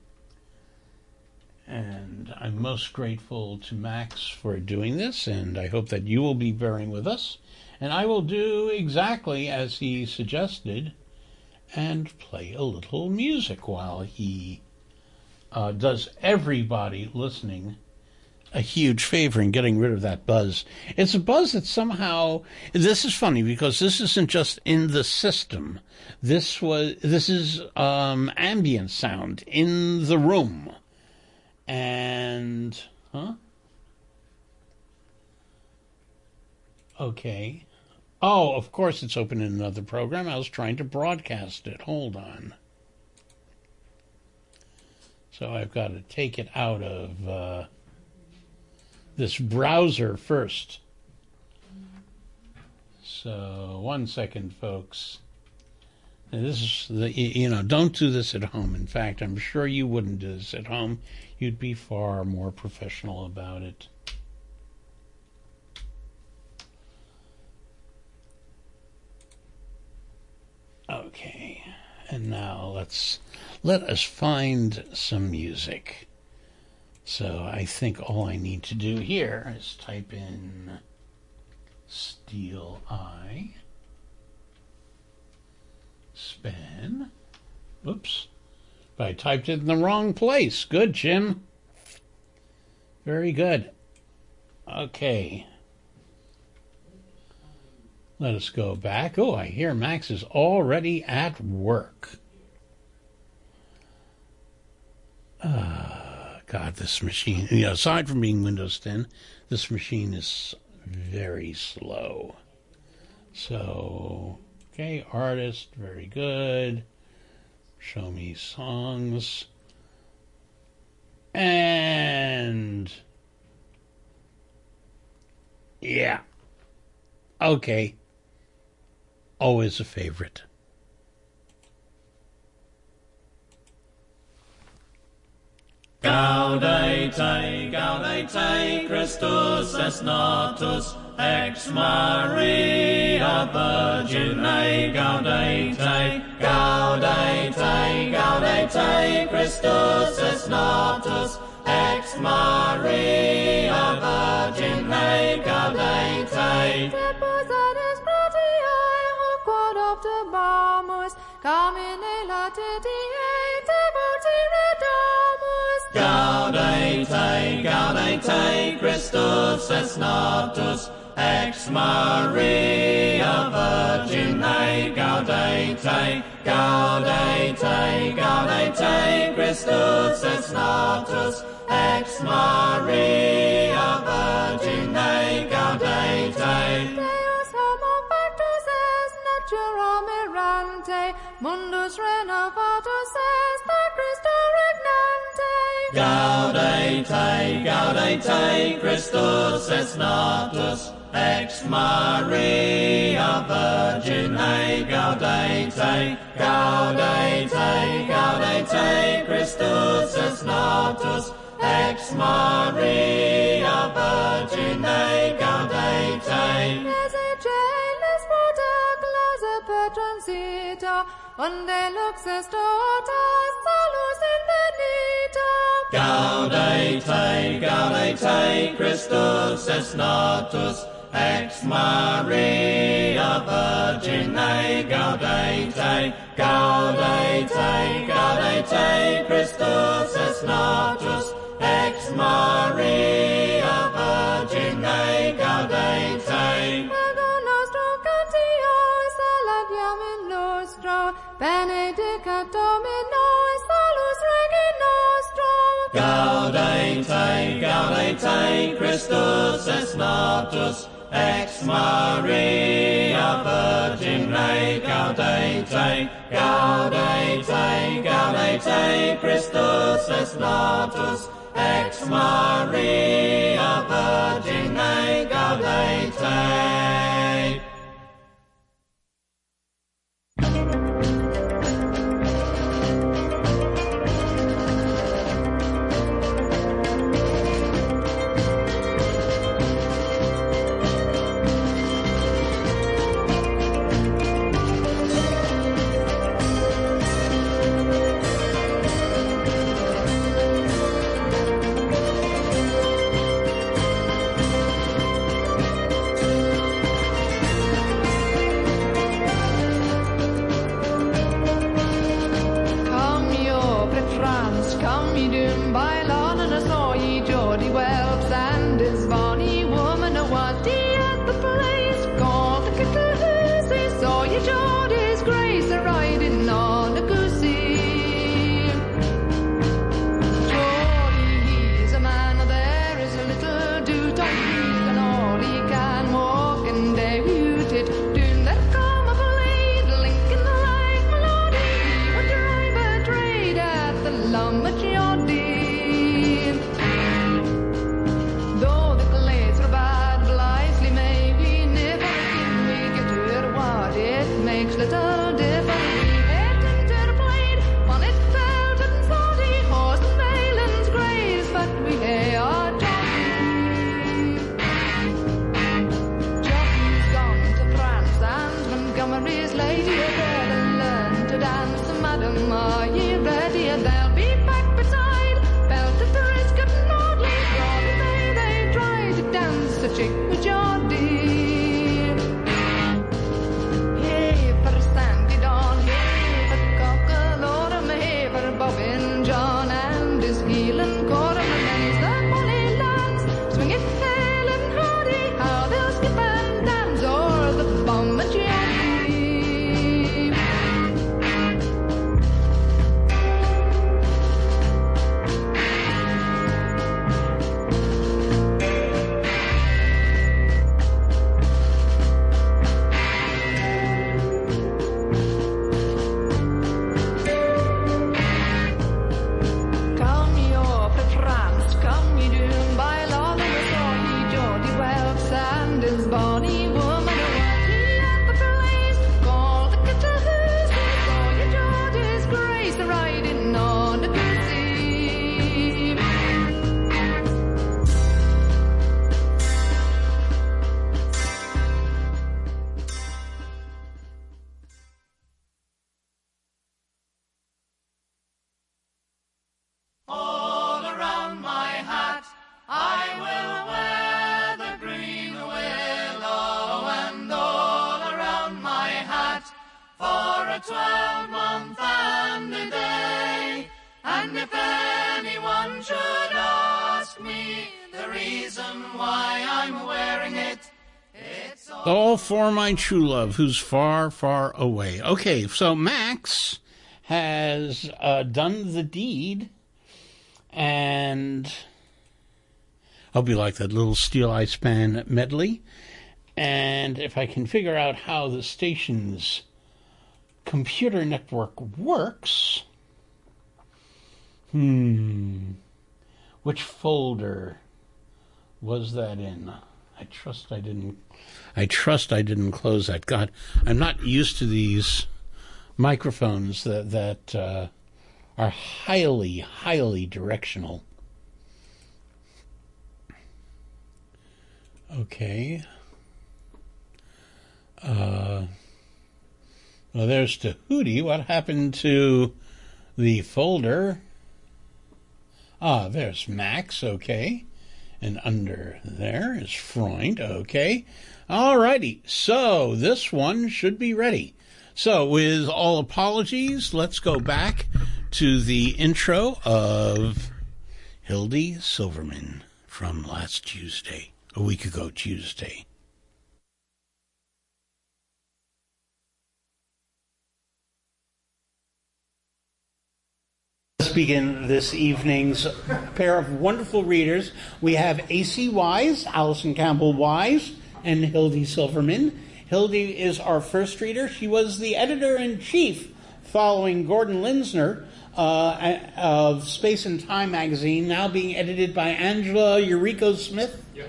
And I'm most grateful to Max for doing this, and I hope that you will be bearing with us. And I will do exactly as he suggested and play a little music while he uh, does everybody listening a huge favor in getting rid of that buzz. It's a buzz that somehow, this is funny because this isn't just in the system. This was, this is um, ambient sound in the room. And, huh? Okay. Oh, of course it's open in another program. I was trying to broadcast it. Hold on. So I've got to take it out of uh, this browser first. So, one second, folks. Now, this is the, you know, don't do this at home. In fact, I'm sure you wouldn't do this at home. You'd be far more professional about it. Okay, and now let's let us find some music. So I think all I need to do here is type in Steel Eye, Span. Oops, but I typed it in the wrong place. Good, Jim. Very good. Okay. Let us go back. Oh, I hear Max is already at work. Uh, God, this machine, you know, aside from being Windows ten, this machine is very slow. So, okay, artist, very good. Show me songs. And, yeah. Okay. Always a favorite. Gaudete, gaudete, Christus est natus, ex Maria Virgine, gaudete, gaudete, gaudete, Christus est natus, ex Maria Virgine, gaudete. Gaudete, gaudete, Christus est natus, ex Maria Virgine, gaudete, gaudete, gaudete, Christus est natus, ex Maria Virgine, gaudete. Deus homo factus est natura mirante, mundus renovatus est a Christo regnante. Gaudete, gaudete, Christus est natus, ex Maria Virgine, gaudete, gaudete, gaudete, Christus est natus, ex Maria Virgine, gaudete. Ezegelis protoclasa petrum sita, onde lux est totus salus infinita. Gaudete, gaudete, Christus est natus, ex Maria Virgine, gaudete, gaudete, gaudete, Christus est natus, ex Maria Virgine, gaudete. Ego nostro cantio saladiam in lustro, benedicat Domino salus regi nostro. Gaudete, gaudete, Christus est natus, ex Maria Virgine, gaudete, gaudete, gaudete, Christus est natus, ex Maria Virgine, gaudete. And lummet your dear. Though the glaze are bad, blithely may we never again we get to it what it makes little difference. We hate into the blade, one is felt and salty, horse and valence graze, but we hay our jockey. Jockey's gone to France and Montgomery's lady, better learn to dance, madam, are ye ready? They'll be back beside, belted the risk of Nordley, broadly may they try to dance the chick with your dear. Hey for Sandy Dawn, hey for Cockle Autumn, hey for Bobbin John and his heel and quarter, and as the molly lands, swing it hale and hardy, how they'll skip and dance o'er the bomb at your Come ye off to France, come ye doon by law, there was all ye Geordie Welps and his bonny woman who was he at the place, called the Kitterhoos, they saw ye Geordie's grace riding on a goosey. All around my hat I will wear the green willow, and all around my hat for a twelve-month and a day. And if anyone should ask me the reason why I'm wearing it, it's all... All for my true love, who's far, far away. Okay, so Max has uh, done the deed, and I'll be like that little Steel Eye Span medley. And if I can figure out how the station's computer network works, hmm, which folder was that in? I trust I didn't. I trust I didn't close that. God, I'm not used to these microphones that that uh, are highly, highly directional. Okay. Uh, well, there's Tahuti. What happened to the folder? Ah, there's Max. Okay. And under there is Freund. Okay. All righty. So this one should be ready. So with all apologies, let's go back to the intro of Hildy Silverman from last Tuesday, a week ago Tuesday. Let's begin this evening's pair of wonderful readers. We have A C Wise, Allison Campbell Wise, and Hildy Silverman. Hildy is our first reader. She was the editor-in-chief following Gordon Linsner uh, of Space and Time magazine, now being edited by Angela Eureka Smith. Yep.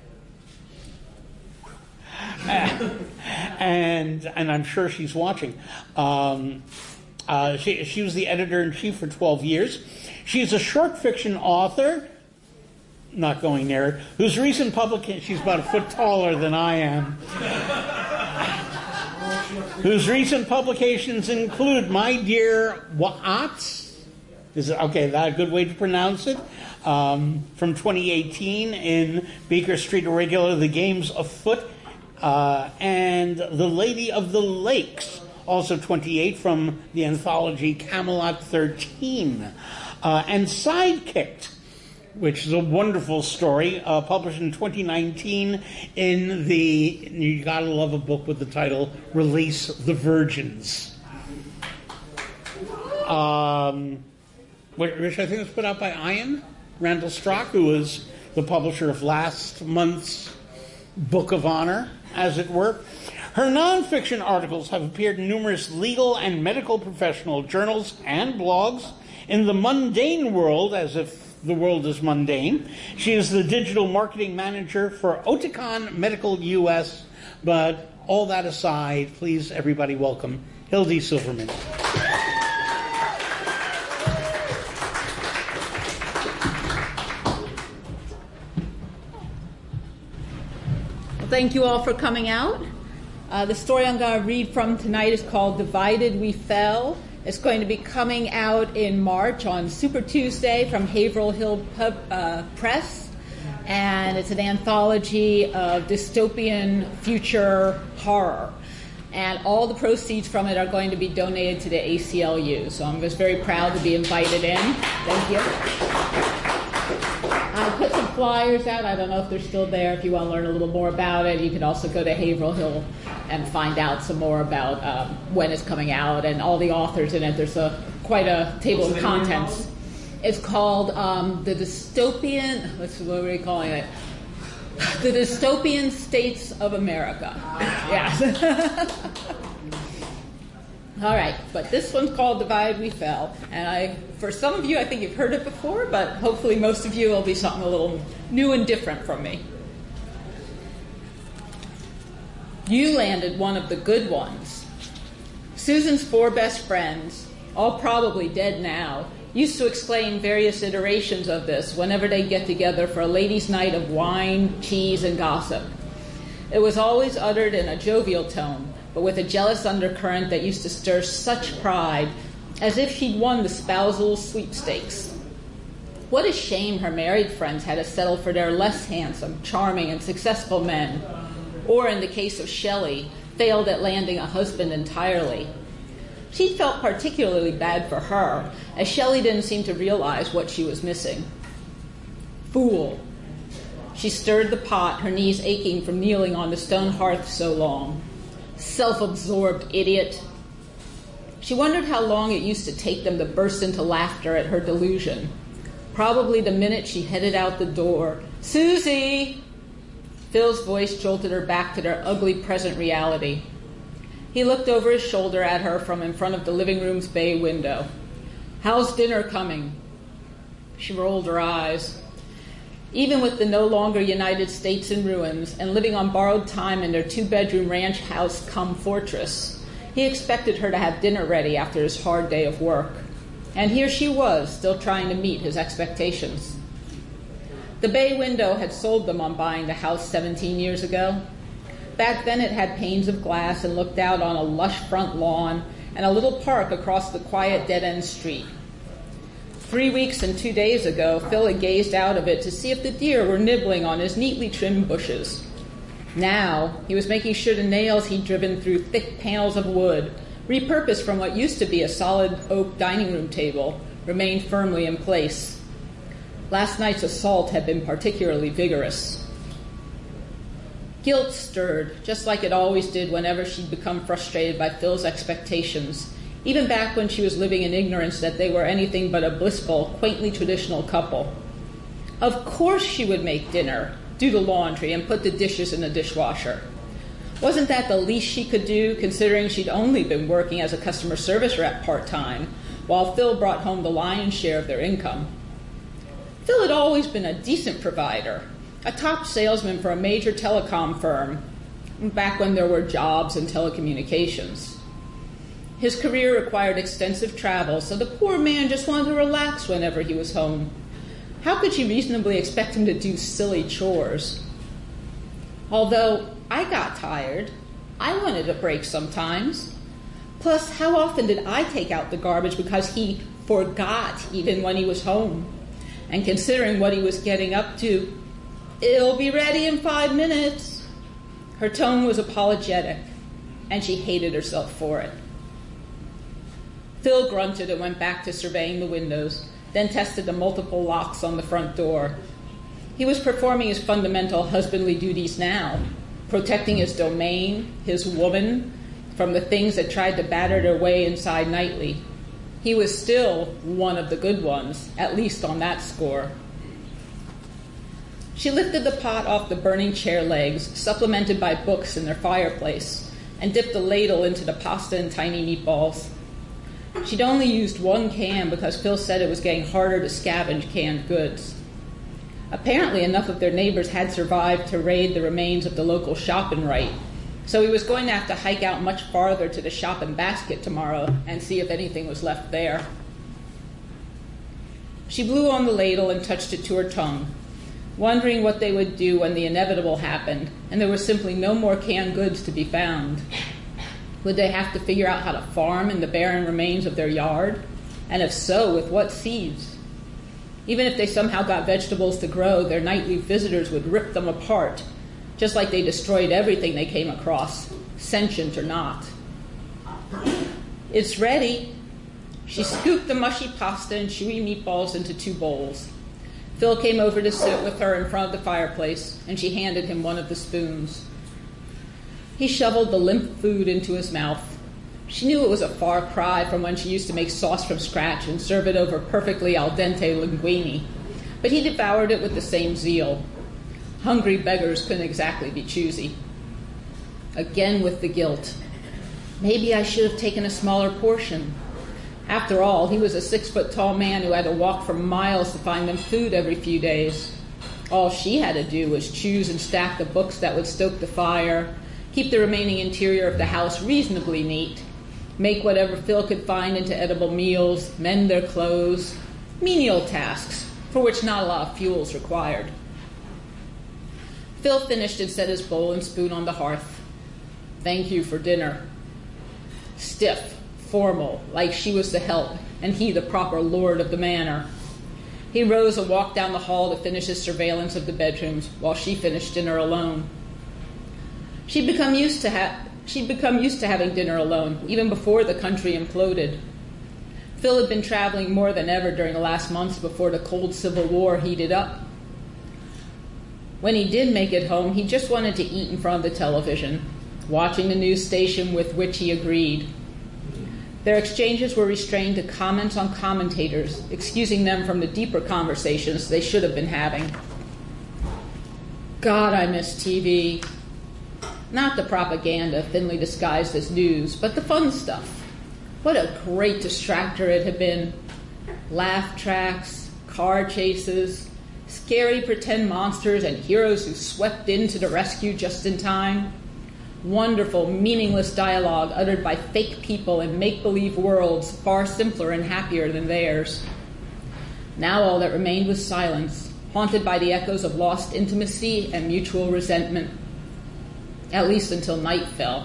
Uh, and and I'm sure she's watching. Um, uh, she, she was the editor-in-chief for twelve years. She's a short fiction author, not going near it, whose recent publication, she's about a foot taller than I am, whose recent publications include My Dear Wa'ats, is it, okay, that a good way to pronounce it, um, from twenty eighteen in Baker Street Irregular, The Games Afoot, uh, and The Lady of the Lakes, also twenty-eight from the anthology Camelot thirteen, uh, and Sidekicked, which is a wonderful story, uh, published in twenty nineteen in the, you gotta love a book with the title, Release the Virgins. Um, which I think was put out by Ian Randall Strock, who was the publisher of last month's Book of Honor, as it were. Her nonfiction articles have appeared in numerous legal and medical professional journals and blogs. In the mundane world, as if the world is mundane, she is the digital marketing manager for Oticon Medical U S. But all that aside, please, everybody, welcome Hildy Silverman. Thank you all for coming out. Uh, the story I'm going to read from tonight is called Divided We Fell. It's going to be coming out in March on Super Tuesday from Haverhill Hill Pub, uh, Press. And it's an anthology of dystopian future horror. And all the proceeds from it are going to be donated to the A C L U. So I'm just very proud to be invited in. Thank you. I put some flyers out. I don't know if they're still there. If you want to learn a little more about it, you can also go to Haverhill Hill and find out some more about um, when it's coming out and all the authors in it. There's a quite a table of contents. It's called um, the dystopian. What's what are we calling it? The Dystopian States of America. Yeah. All right, but this one's called Divide We Fell, and I, for some of you, I think you've heard it before, but hopefully most of you will be something a little new and different from me. You landed one of the good ones. Susan's four best friends, all probably dead now, used to explain various iterations of this whenever they get together for a ladies' night of wine, cheese, and gossip. It was always uttered in a jovial tone, but with a jealous undercurrent that used to stir such pride, as if she'd won the spousal sweepstakes. What a shame her married friends had to settle for their less handsome, charming, and successful men, or in the case of Shelley, failed at landing a husband entirely. She felt particularly bad for her, as Shelley didn't seem to realize what she was missing. Fool. She stirred the pot, her knees aching from kneeling on the stone hearth so long. Self-absorbed idiot. She wondered how long it used to take them to burst into laughter at her delusion. Probably the minute she headed out the door. Susie! Phil's voice jolted her back to their ugly present reality. He looked over his shoulder at her from in front of the living room's bay window. How's dinner coming? She rolled her eyes. Even with the no longer United States in ruins and living on borrowed time in their two-bedroom ranch house cum fortress, he expected her to have dinner ready after his hard day of work. And here she was, still trying to meet his expectations. The bay window had sold them on buying the house seventeen years ago. Back then it had panes of glass and looked out on a lush front lawn and a little park across the quiet dead-end street. Three weeks and two days ago, Phil had gazed out of it to see if the deer were nibbling on his neatly trimmed bushes. Now, he was making sure the nails he'd driven through thick panels of wood, repurposed from what used to be a solid oak dining room table, remained firmly in place. Last night's assault had been particularly vigorous. Guilt stirred, just like it always did whenever she'd become frustrated by Phil's expectations, even back when she was living in ignorance that they were anything but a blissful, quaintly traditional couple. Of course she would make dinner, do the laundry, and put the dishes in the dishwasher. Wasn't that the least she could do, considering she'd only been working as a customer service rep part-time, while Phil brought home the lion's share of their income? Phil had always been a decent provider, a top salesman for a major telecom firm, back when there were jobs in telecommunications. His career required extensive travel, so the poor man just wanted to relax whenever he was home. How could she reasonably expect him to do silly chores? Although I got tired, I wanted a break sometimes. Plus, how often did I take out the garbage because he forgot even when he was home? And considering what he was getting up to, it'll be ready in five minutes. Her tone was apologetic, and she hated herself for it. Phil grunted and went back to surveying the windows, then tested the multiple locks on the front door. He was performing his fundamental husbandly duties now, protecting his domain, his woman, from the things that tried to batter their way inside nightly. He was still one of the good ones, at least on that score. She lifted the pot off the burning chair legs, supplemented by books in their fireplace, and dipped a ladle into the pasta and tiny meatballs. She'd only used one can because Phil said it was getting harder to scavenge canned goods. Apparently, enough of their neighbors had survived to raid the remains of the local shop and right, so he was going to have to hike out much farther to the shop and basket tomorrow and see if anything was left there. She blew on the ladle and touched it to her tongue, wondering what they would do when the inevitable happened and there was simply no more canned goods to be found. Would they have to figure out how to farm in the barren remains of their yard? And if so, with what seeds? Even if they somehow got vegetables to grow, their nightly visitors would rip them apart, just like they destroyed everything they came across, sentient or not. It's ready. She scooped the mushy pasta and chewy meatballs into two bowls. Phil came over to sit with her in front of the fireplace, and she handed him one of the spoons. He shoveled the limp food into his mouth. She knew it was a far cry from when she used to make sauce from scratch and serve it over perfectly al dente linguine, but he devoured it with the same zeal. Hungry beggars couldn't exactly be choosy. Again with the guilt. Maybe I should have taken a smaller portion. After all, he was a six-foot-tall man who had to walk for miles to find them food every few days. All she had to do was choose and stack the books that would stoke the fire, keep the remaining interior of the house reasonably neat, make whatever Phil could find into edible meals, mend their clothes, menial tasks for which not a lot of fuel is required. Phil finished and set his bowl and spoon on the hearth. Thank you for dinner. Stiff, formal, like she was the help and he the proper lord of the manor. He rose and walked down the hall to finish his surveillance of the bedrooms while she finished dinner alone. She'd become used to ha- she'd become used to having dinner alone, even before the country imploded. Phil had been traveling more than ever during the last months before the cold Civil War heated up. When he did make it home, he just wanted to eat in front of the television, watching the news station with which he agreed. Their exchanges were restrained to comments on commentators, excusing them from the deeper conversations they should have been having. God, I miss T V. Not the propaganda thinly disguised as news, but the fun stuff. What a great distractor it had been. Laugh tracks, car chases, scary pretend monsters, and heroes who swept in to the rescue just in time. Wonderful, meaningless dialogue uttered by fake people in make-believe worlds far simpler and happier than theirs. Now all that remained was silence, haunted by the echoes of lost intimacy and mutual resentment. At least until night fell.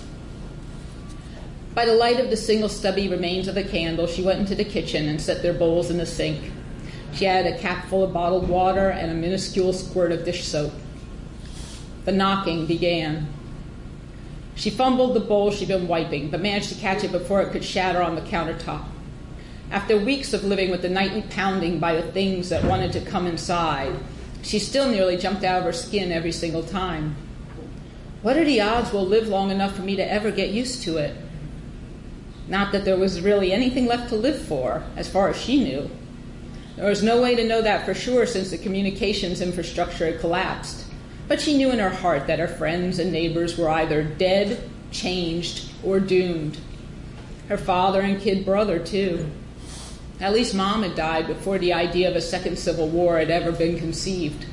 By the light of the single stubby remains of a candle, she went into the kitchen and set their bowls in the sink. She added a cap full of bottled water and a minuscule squirt of dish soap. The knocking began. She fumbled the bowl she'd been wiping, but managed to catch it before it could shatter on the countertop. After weeks of living with the nightly pounding by the things that wanted to come inside, she still nearly jumped out of her skin every single time. What are the odds we'll live long enough for me to ever get used to it? Not that there was really anything left to live for, as far as she knew. There was no way to know that for sure since the communications infrastructure had collapsed. But she knew in her heart that her friends and neighbors were either dead, changed, or doomed. Her father and kid brother, too. At least Mom had died before the idea of a second civil war had ever been conceived.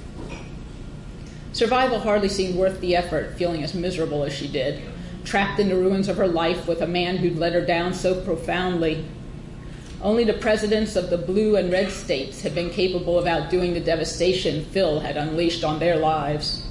Survival hardly seemed worth the effort, feeling as miserable as she did, trapped in the ruins of her life with a man who'd let her down so profoundly. Only the presidents of the blue and red states had been capable of outdoing the devastation Phil had unleashed on their lives.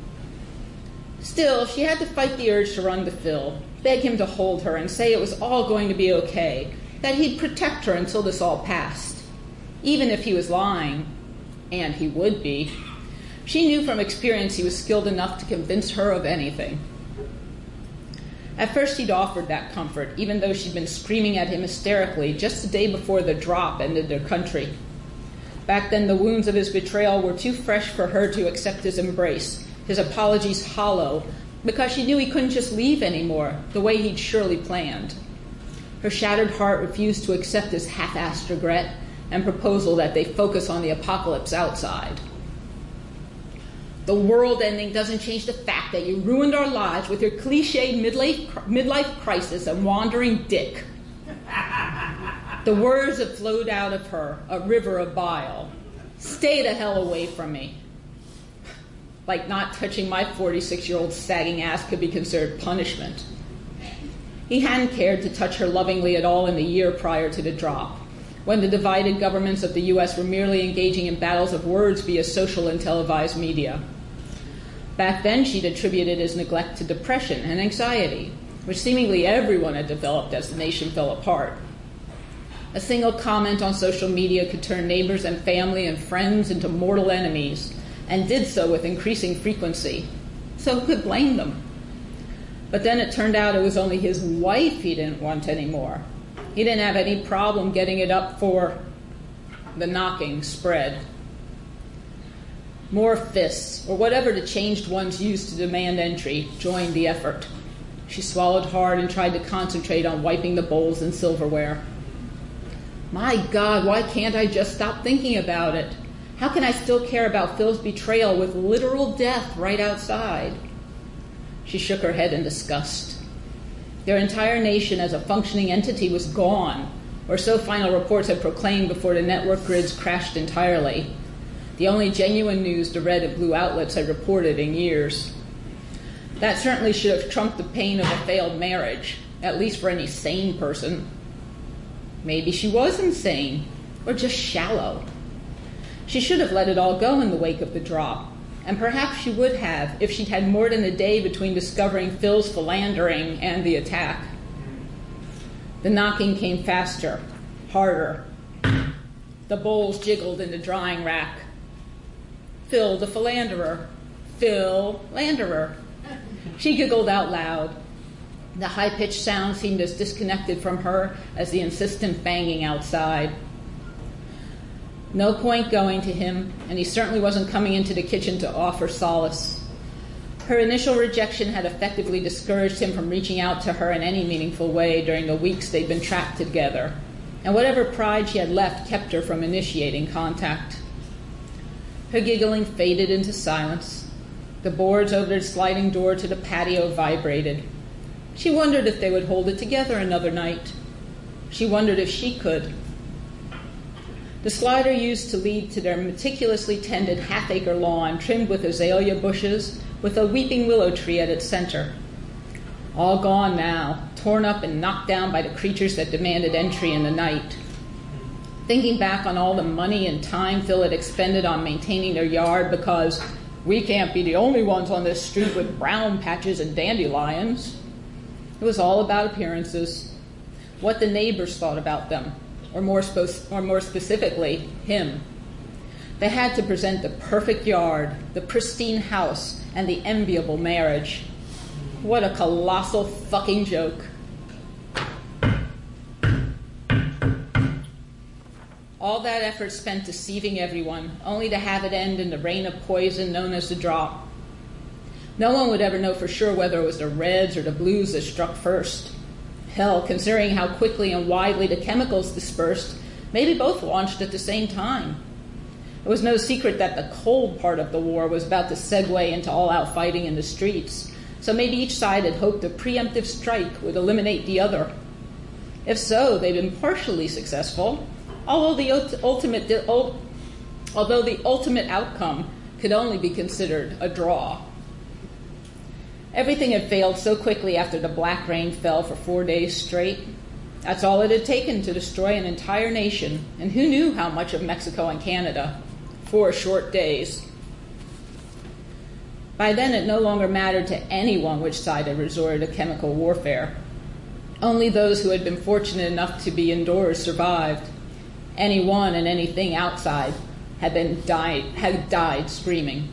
Still, she had to fight the urge to run to Phil, beg him to hold her and say it was all going to be okay, that he'd protect her until this all passed. Even if he was lying, and he would be, she knew from experience he was skilled enough to convince her of anything. At first he'd offered that comfort, even though she'd been screaming at him hysterically just the day before the drop ended their country. Back then the wounds of his betrayal were too fresh for her to accept his embrace, his apologies hollow, because she knew he couldn't just leave anymore, the way he'd surely planned. Her shattered heart refused to accept his half-assed regret and proposal that they focus on the apocalypse outside. The world ending doesn't change the fact that you ruined our lives with your cliched midlife, midlife crisis and wandering dick. The words that flowed out of her, a river of bile. Stay the hell away from me. Like not touching my forty-six-year-old sagging ass could be considered punishment. He hadn't cared to touch her lovingly at all in the year prior to the drop, when the divided governments of the U S were merely engaging in battles of words via social and televised media. Back then, she'd attributed his neglect to depression and anxiety, which seemingly everyone had developed as the nation fell apart. A single comment on social media could turn neighbors and family and friends into mortal enemies, and did so with increasing frequency. So who could blame them? But then it turned out it was only his wife he didn't want anymore. He didn't have any problem getting it up for the knocking spread. More fists, or whatever the changed ones used to demand entry, joined the effort. She swallowed hard and tried to concentrate on wiping the bowls and silverware. My God, why can't I just stop thinking about it? How can I still care about Phil's betrayal with literal death right outside? She shook her head in disgust. Their entire nation as a functioning entity was gone, or so final reports had proclaimed before the network grids crashed entirely. The only genuine news the red and blue outlets had reported in years. That certainly should have trumped the pain of a failed marriage, at least for any sane person. Maybe she was insane, or just shallow. She should have let it all go in the wake of the drop, and perhaps she would have if she'd had more than a day between discovering Phil's philandering and the attack. The knocking came faster, harder. The bowls jiggled in the drying rack. Phil the philanderer. Phil Landerer. She giggled out loud. The high-pitched sound seemed as disconnected from her as the insistent banging outside. No point going to him, and he certainly wasn't coming into the kitchen to offer solace. Her initial rejection had effectively discouraged him from reaching out to her in any meaningful way during the weeks they'd been trapped together, and whatever pride she had left kept her from initiating contact. Her giggling faded into silence. The boards over the sliding door to the patio vibrated. She wondered if they would hold it together another night. She wondered if she could. The slider used to lead to their meticulously tended half-acre lawn trimmed with azalea bushes with a weeping willow tree at its center. All gone now, torn up and knocked down by the creatures that demanded entry in the night. Thinking back on all the money and time Phil had expended on maintaining their yard because we can't be the only ones on this street with brown patches and dandelions. It was all about appearances, what the neighbors thought about them, or more, spo- or more specifically, him. They had to present the perfect yard, the pristine house, and the enviable marriage. What a colossal fucking joke. All that effort spent deceiving everyone, only to have it end in the rain of poison known as the drop. No one would ever know for sure whether it was the Reds or the Blues that struck first. Hell, considering how quickly and widely the chemicals dispersed, maybe both launched at the same time. It was no secret that the cold part of the war was about to segue into all-out fighting in the streets, so maybe each side had hoped a preemptive strike would eliminate the other. If so, they'd been partially successful, although the ultimate, although the ultimate outcome could only be considered a draw. Everything had failed so quickly after the black rain fell for four days straight. That's all it had taken to destroy an entire nation, and who knew how much of Mexico and Canada? Four short days. By then, it no longer mattered to anyone which side had resorted to chemical warfare. Only those who had been fortunate enough to be indoors survived. Anyone and anything outside had been died, had died screaming.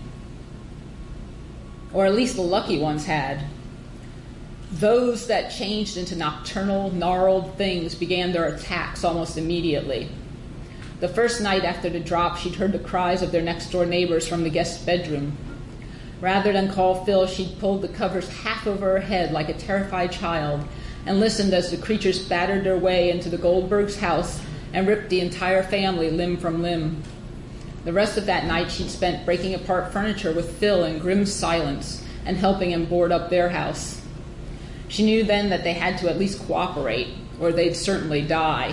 Or at least the lucky ones had. Those that changed into nocturnal, gnarled things began their attacks almost immediately. The first night after the drop, she'd heard the cries of their next-door neighbors from the guest bedroom. Rather than call Phil, she'd pulled the covers half over her head like a terrified child and listened as the creatures battered their way into the Goldbergs' house and ripped the entire family limb from limb. The rest of that night she'd spent breaking apart furniture with Phil in grim silence and helping him board up their house. She knew then that they had to at least cooperate, or they'd certainly die.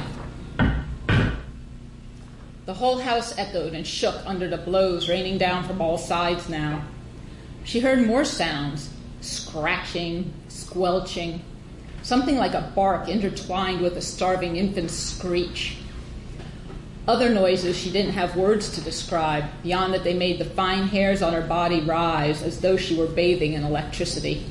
The whole house echoed and shook under the blows raining down from all sides now. She heard more sounds, scratching, squelching, something like a bark intertwined with a starving infant's screech. Other noises she didn't have words to describe, beyond that they made the fine hairs on her body rise as though she were bathing in electricity.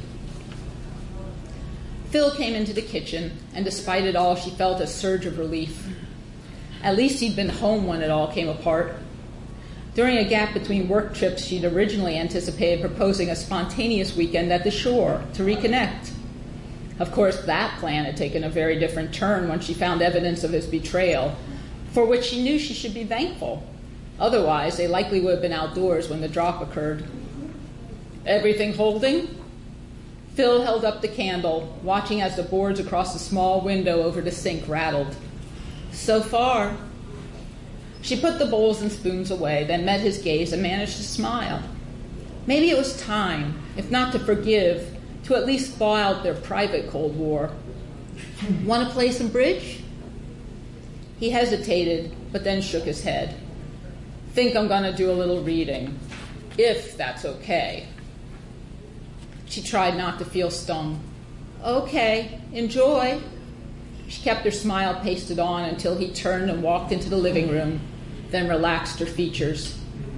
Phil came into the kitchen, and despite it all, she felt a surge of relief. At least he'd been home when it all came apart. During a gap between work trips, she'd originally anticipated proposing a spontaneous weekend at the shore to reconnect. Of course, that plan had taken a very different turn when she found evidence of his betrayal, for which she knew she should be thankful. Otherwise, they likely would have been outdoors when the drop occurred. Everything holding? Phil held up the candle, watching as the boards across the small window over the sink rattled. So far. She put the bowls and spoons away, then met his gaze and managed to smile. Maybe it was time, if not to forgive, to at least thaw out their private Cold War. Want to play some bridge? He hesitated, but then shook his head. Think I'm going to do a little reading, if that's okay. She tried not to feel stung. Okay, enjoy. She kept her smile pasted on until he turned and walked into the living room, then relaxed her features.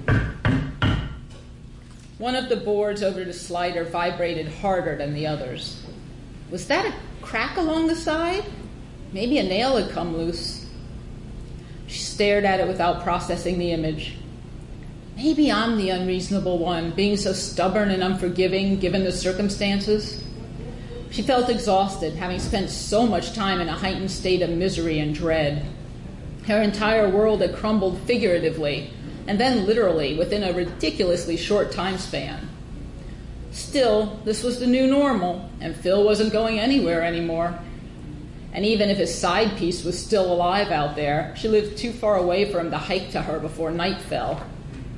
One of the boards over the slider vibrated harder than the others. Was that a crack along the side? Maybe a nail had come loose. She stared at it without processing the image. Maybe I'm the unreasonable one, being so stubborn and unforgiving given the circumstances. She felt exhausted, having spent so much time in a heightened state of misery and dread. Her entire world had crumbled figuratively, and then literally within a ridiculously short time span. Still, this was the new normal, and Phil wasn't going anywhere anymore. And even if his side piece was still alive out there, she lived too far away for him to hike to her before night fell.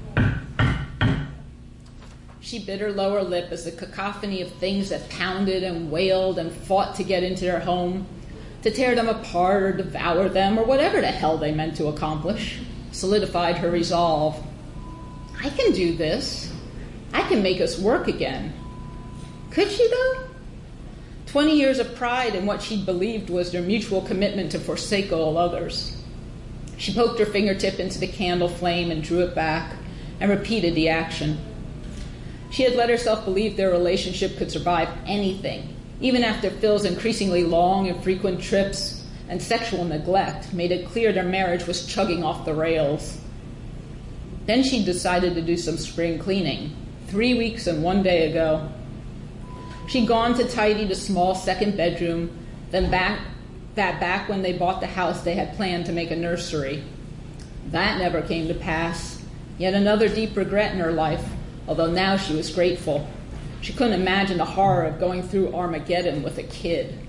She bit her lower lip as the cacophony of things that pounded and wailed and fought to get into their home, to tear them apart or devour them or whatever the hell they meant to accomplish, solidified her resolve. I can do this. I can make us work again. Could she, though? Twenty years of pride in what she believed was their mutual commitment to forsake all others. She poked her fingertip into the candle flame and drew it back and repeated the action. She had let herself believe their relationship could survive anything, even after Phil's increasingly long and frequent trips and sexual neglect made it clear their marriage was chugging off the rails. Then she decided to do some spring cleaning, three weeks and one day ago. She'd gone to tidy the small second bedroom, then back that back when they bought the house they had planned to make a nursery. That never came to pass, yet another deep regret in her life, although now she was grateful. She couldn't imagine the horror of going through Armageddon with a kid.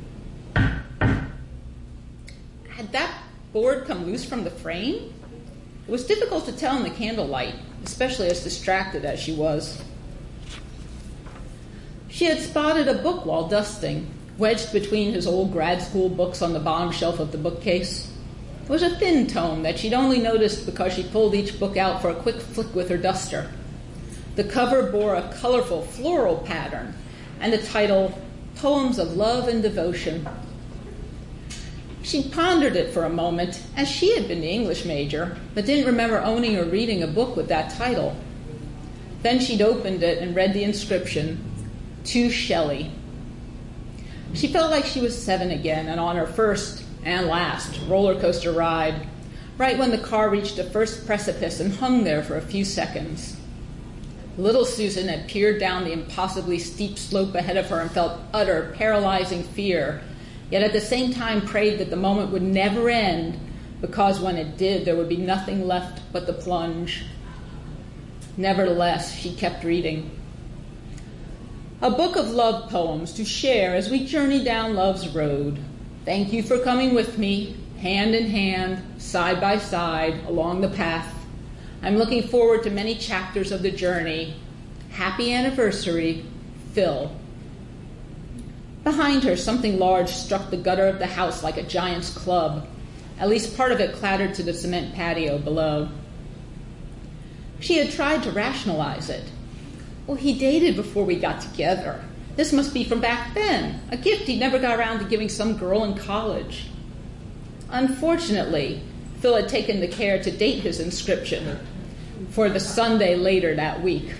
Had that board come loose from the frame? It was difficult to tell in the candlelight, especially as distracted as she was. She had spotted a book while dusting, wedged between his old grad school books on the bottom shelf of the bookcase. It was a thin tome that she'd only noticed because she pulled each book out for a quick flick with her duster. The cover bore a colorful floral pattern and the title, Poems of Love and Devotion. She pondered it for a moment, as she had been the English major, but didn't remember owning or reading a book with that title. Then she'd opened it and read the inscription, To Shelley. She felt like she was seven again and on her first and last roller coaster ride, right when the car reached the first precipice and hung there for a few seconds. Little Susan had peered down the impossibly steep slope ahead of her and felt utter, paralyzing fear, yet at the same time prayed that the moment would never end, because when it did, there would be nothing left but the plunge. Nevertheless, she kept reading. A book of love poems to share as we journey down love's road. Thank you for coming with me, hand in hand, side by side, along the path. I'm looking forward to many chapters of the journey. Happy anniversary, Phil. Behind her, something large struck the gutter of the house like a giant's club. At least part of it clattered to the cement patio below. She had tried to rationalize it. Well, he dated before we got together. This must be from back then, a gift he never got around to giving some girl in college. Unfortunately, Phil had taken the care to date his inscription for the Sunday later that week.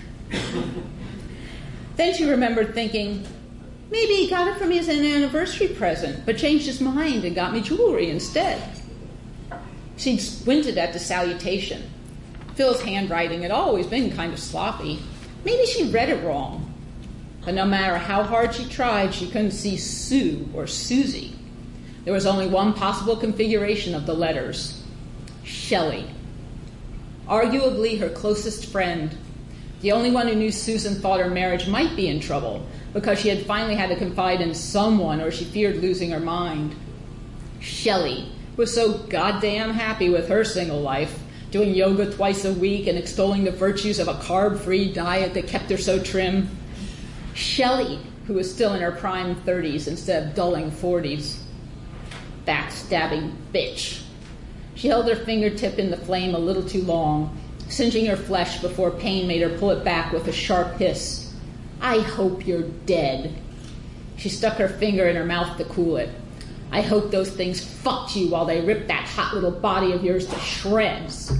Then she remembered thinking, maybe he got it for me as an anniversary present, but changed his mind and got me jewelry instead. She squinted at the salutation. Phil's handwriting had always been kind of sloppy. Maybe she read it wrong. But no matter how hard she tried, she couldn't see Sue or Susie. There was only one possible configuration of the letters. Shelley. Arguably her closest friend. The only one who knew Susan thought her marriage might be in trouble because she had finally had to confide in someone or she feared losing her mind. Shelley was so goddamn happy with her single life, doing yoga twice a week and extolling the virtues of a carb-free diet that kept her so trim. Shelley, who was still in her prime thirties instead of dulling forties. Backstabbing bitch. She held her fingertip in the flame a little too long, singeing her flesh before pain made her pull it back with a sharp hiss. I hope you're dead. She stuck her finger in her mouth to cool it. I hope those things fucked you while they ripped that hot little body of yours to shreds.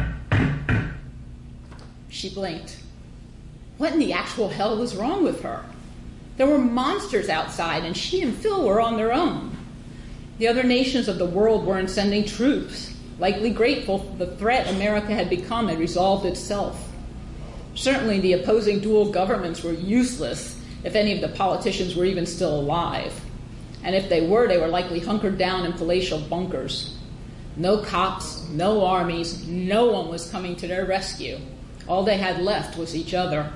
She blinked. What in the actual hell was wrong with her? There were monsters outside, and she and Phil were on their own. The other nations of the world weren't sending troops, likely grateful the threat America had become had resolved itself. Certainly the opposing dual governments were useless if any of the politicians were even still alive. And if they were, they were likely hunkered down in palatial bunkers. No cops, no armies, no one was coming to their rescue. All they had left was each other.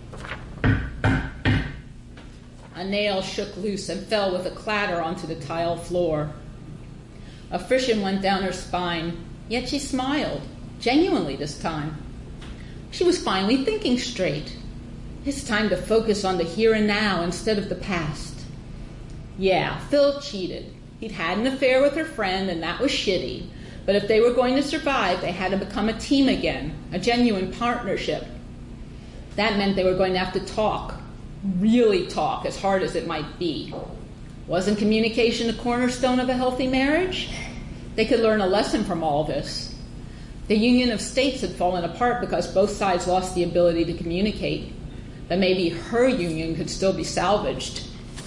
A nail shook loose and fell with a clatter onto the tile floor. A frisson went down her spine, yet she smiled, genuinely this time. She was finally thinking straight. It's time to focus on the here and now instead of the past. Yeah, Phil cheated. He'd had an affair with her friend, and that was shitty. But if they were going to survive, they had to become a team again, a genuine partnership. That meant they were going to have to talk, really talk, as hard as it might be. Wasn't communication the cornerstone of a healthy marriage? They could learn a lesson from all this. The Union of States had fallen apart because both sides lost the ability to communicate. But maybe her union could still be salvaged.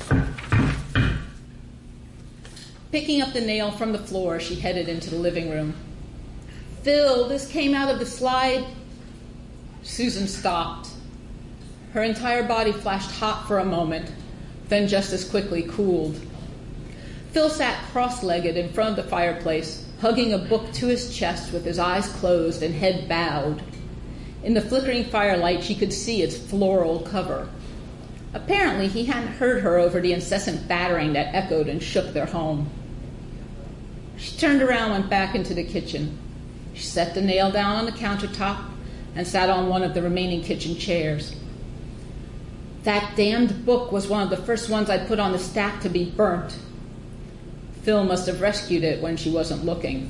Picking up the nail from the floor, she headed into the living room. Phil, this came out of the slide. Susan stopped. Her entire body flashed hot for a moment, then just as quickly cooled. Phil sat cross-legged in front of the fireplace, hugging a book to his chest with his eyes closed and head bowed. In the flickering firelight, she could see its floral cover. Apparently, he hadn't heard her over the incessant battering that echoed and shook their home. She turned around and went back into the kitchen. She set the nail down on the countertop and sat on one of the remaining kitchen chairs. That damned book was one of the first ones I put on the stack to be burnt. Phil must have rescued it when she wasn't looking.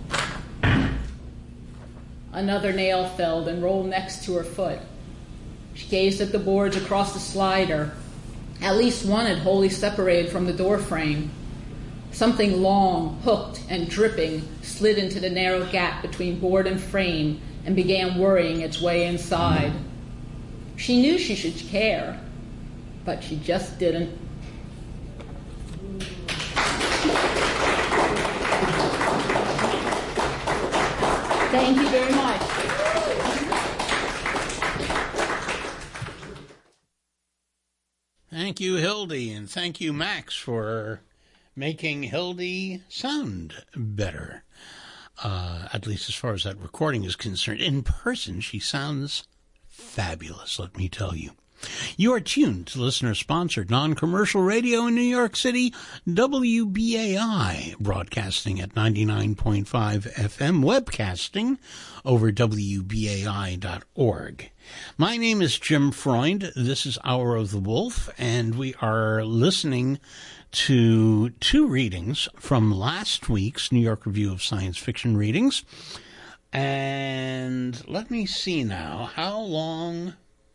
Another nail fell and rolled next to her foot. She gazed at the boards across the slider. At least one had wholly separated from the door frame. Something long, hooked, and dripping slid into the narrow gap between board and frame and began worrying its way inside. She knew she should care, but she just didn't. Thank you very much. Thank you, Hildy, and thank you, Max, for making Hildy sound better. Uh, at least as far as that recording is concerned. In person, she sounds fabulous, let me tell you. You are tuned to listener-sponsored non-commercial radio in New York City, W B A I, broadcasting at ninety-nine point five F M, webcasting over W B A I dot org. My name is Jim Freund. This is Hour of the Wolf, and we are listening to two readings from last week's New York Review of Science Fiction readings. And let me see now, how long...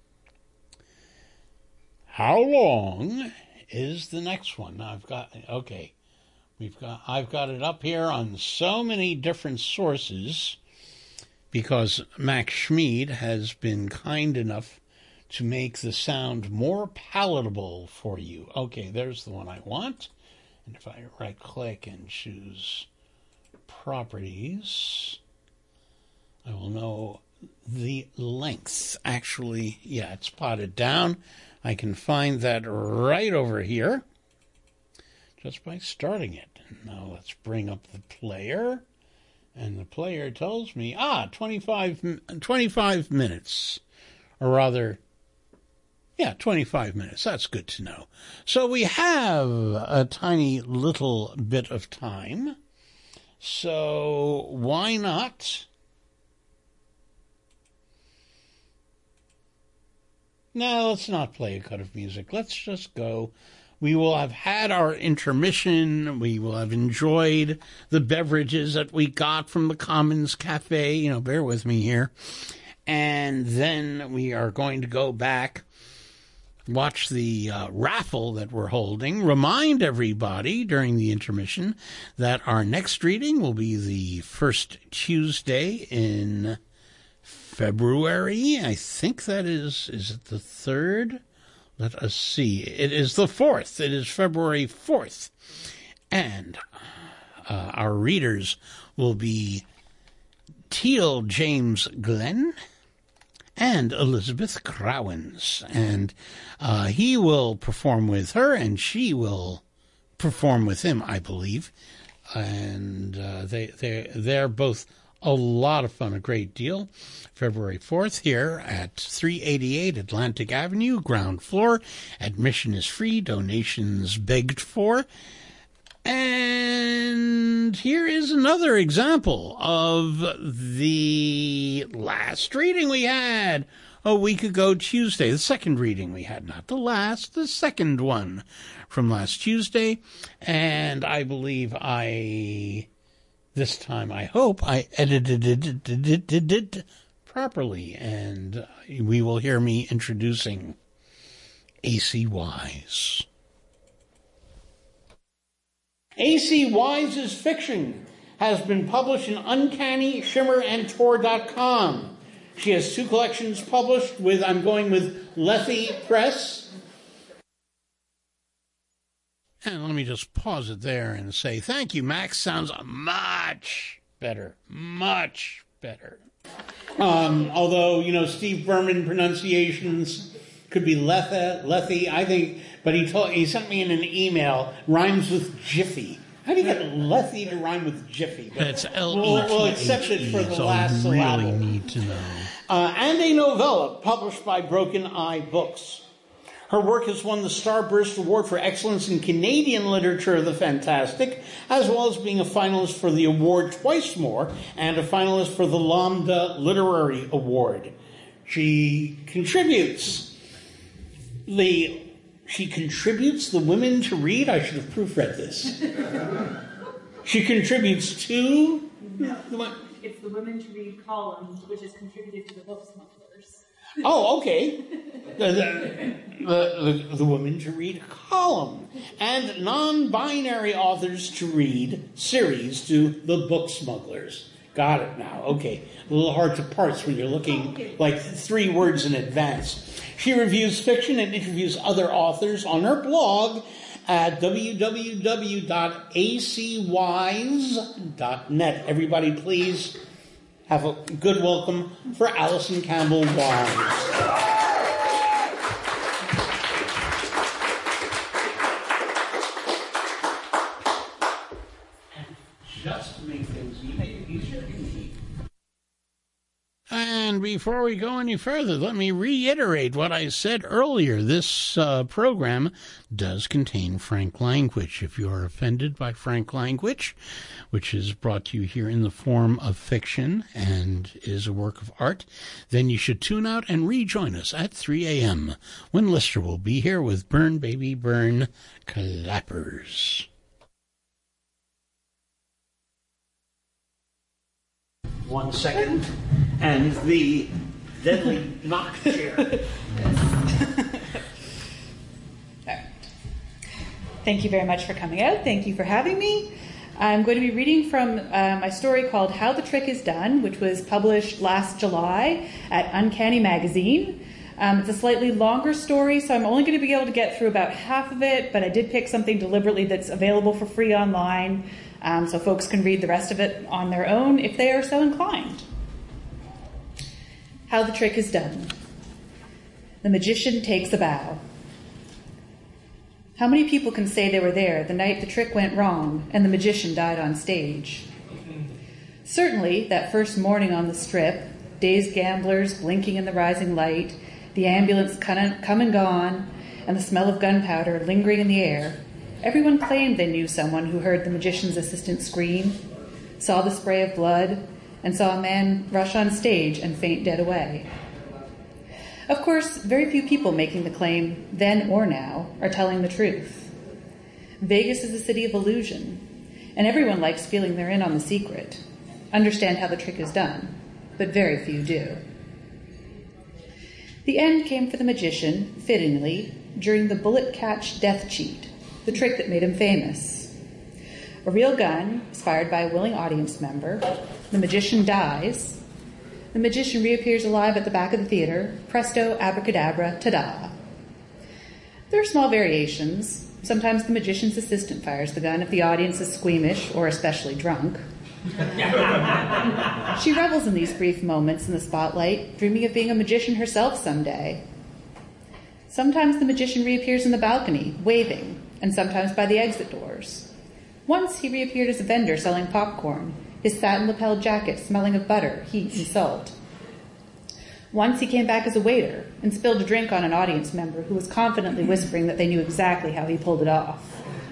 How long is the next one? I've got, okay, we've got, I've got it up here on so many different sources because Max Schmid has been kind enough to make the sound more palatable for you. Okay, there's the one I want. And if I right click and choose properties, I will know the length. Actually, yeah, it's plotted down. I can find that right over here just by starting it. Now let's bring up the player. And the player tells me, ah, twenty-five, twenty-five minutes. Or rather, yeah, twenty-five minutes. That's good to know. So we have a tiny little bit of time. So why not... No, let's not play a cut of music. Let's just go. We will have had our intermission. We will have enjoyed the beverages that we got from the Commons Cafe. You know, bear with me here. And then we are going to go back, watch the uh, raffle that we're holding, remind everybody during the intermission that our next reading will be the first Tuesday in February. I think that is, is it the third? Let us see. It is the fourth. It is February fourth. And uh, our readers will be Teal James Glenn and Elizabeth Crowens. And uh, he will perform with her, and she will perform with him, I believe. And uh, they, they, they're both a lot of fun, a great deal. February fourth here at three eighty-eight Atlantic Avenue, ground floor. Admission is free, donations begged for. And here is another example of the last reading we had a week ago Tuesday. The second reading we had, not the last, the second one from last Tuesday. And I believe I... This time, I hope, I edited it properly, and we will hear me introducing A C Wise. A C Wise's fiction has been published in Uncanny Shimmer and Tor dot com. She has two collections published with, I'm going with Lethe Press. And let me just pause it there and say, thank you, Max. Sounds much better. Much better. Um, although, you know, Steve Berman pronunciations could be Lethe, Lethe, I think, but he told, he sent me in an email, rhymes with Jiffy. How do you get Lethe to rhyme with Jiffy? But That's L E T H E. We'll, we'll accept it for the so last I really syllable. need to know. Uh, and a novella published by Broken Eye Books. Her work has won the Starburst Award for Excellence in Canadian Literature of the Fantastic, as well as being a finalist for the award twice more, and a finalist for the Lambda Literary Award. She contributes the she contributes the Women to Read. I should have proofread this. She contributes to no, it's the Women to Read column, which is contributed to the Book Smugglers. Oh, okay. The, the, the, the, the Women to Read column. And non-binary authors to read series to the Book Smugglers. Got it now. Okay. A little hard to parse when you're looking like three words in advance. She reviews fiction and interviews other authors on her blog at w w w dot a c wise dot net. Everybody, please have a good welcome for Alison Campbell Wise. Just to make things easier, And before we go any further, let me reiterate what I said earlier. This uh, program does contain frank language. If you are offended by frank language, which is brought to you here in the form of fiction and is a work of art, then you should tune out and rejoin us at three a.m. when Lister will be here with Burn Baby Burn Clappers. One second, and the deadly knock chair. Thank you very much for coming out. Thank you for having me. I'm going to be reading from uh, my story called How the Trick is Done, which was published last July at Uncanny Magazine. Um, it's a slightly longer story, so I'm only going to be able to get through about half of it, but I did pick something deliberately that's available for free online. Um, so folks can read the rest of it on their own if they are so inclined. How the Trick is Done. The magician takes a bow. How many people can say they were there the night the trick went wrong and the magician died on stage? Certainly, that first morning on the strip, dazed gamblers blinking in the rising light, the ambulance come and gone, and the smell of gunpowder lingering in the air, everyone claimed they knew someone who heard the magician's assistant scream, saw the spray of blood, and saw a man rush on stage and faint dead away. Of course, very few people making the claim, then or now, are telling the truth. Vegas is a city of illusion, and everyone likes feeling they're in on the secret, understand how the trick is done, but very few do. The end came for the magician, fittingly, during the bullet catch death cheat, the trick that made him famous. A real gun is fired by a willing audience member. The magician dies. The magician reappears alive at the back of the theater. Presto, abracadabra, ta-da. There are small variations. Sometimes the magician's assistant fires the gun if the audience is squeamish or especially drunk. She revels in these brief moments in the spotlight, dreaming of being a magician herself someday. Sometimes the magician reappears in the balcony, waving, and sometimes by the exit doors. Once he reappeared as a vendor selling popcorn, his satin-lapelled jacket smelling of butter, heat, and salt. Once he came back as a waiter and spilled a drink on an audience member who was confidently whispering that they knew exactly how he pulled it off.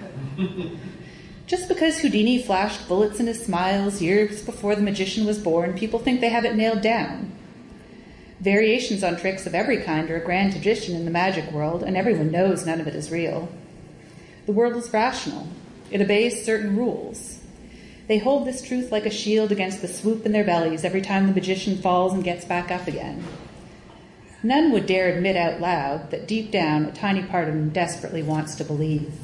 Just because Houdini flashed bullets in his smiles years before the magician was born, people think they have it nailed down. Variations on tricks of every kind are a grand tradition in the magic world, and everyone knows none of it is real. The world is rational. It obeys certain rules. They hold this truth like a shield against the swoop in their bellies every time the magician falls and gets back up again. None would dare admit out loud that deep down a tiny part of them desperately wants to believe.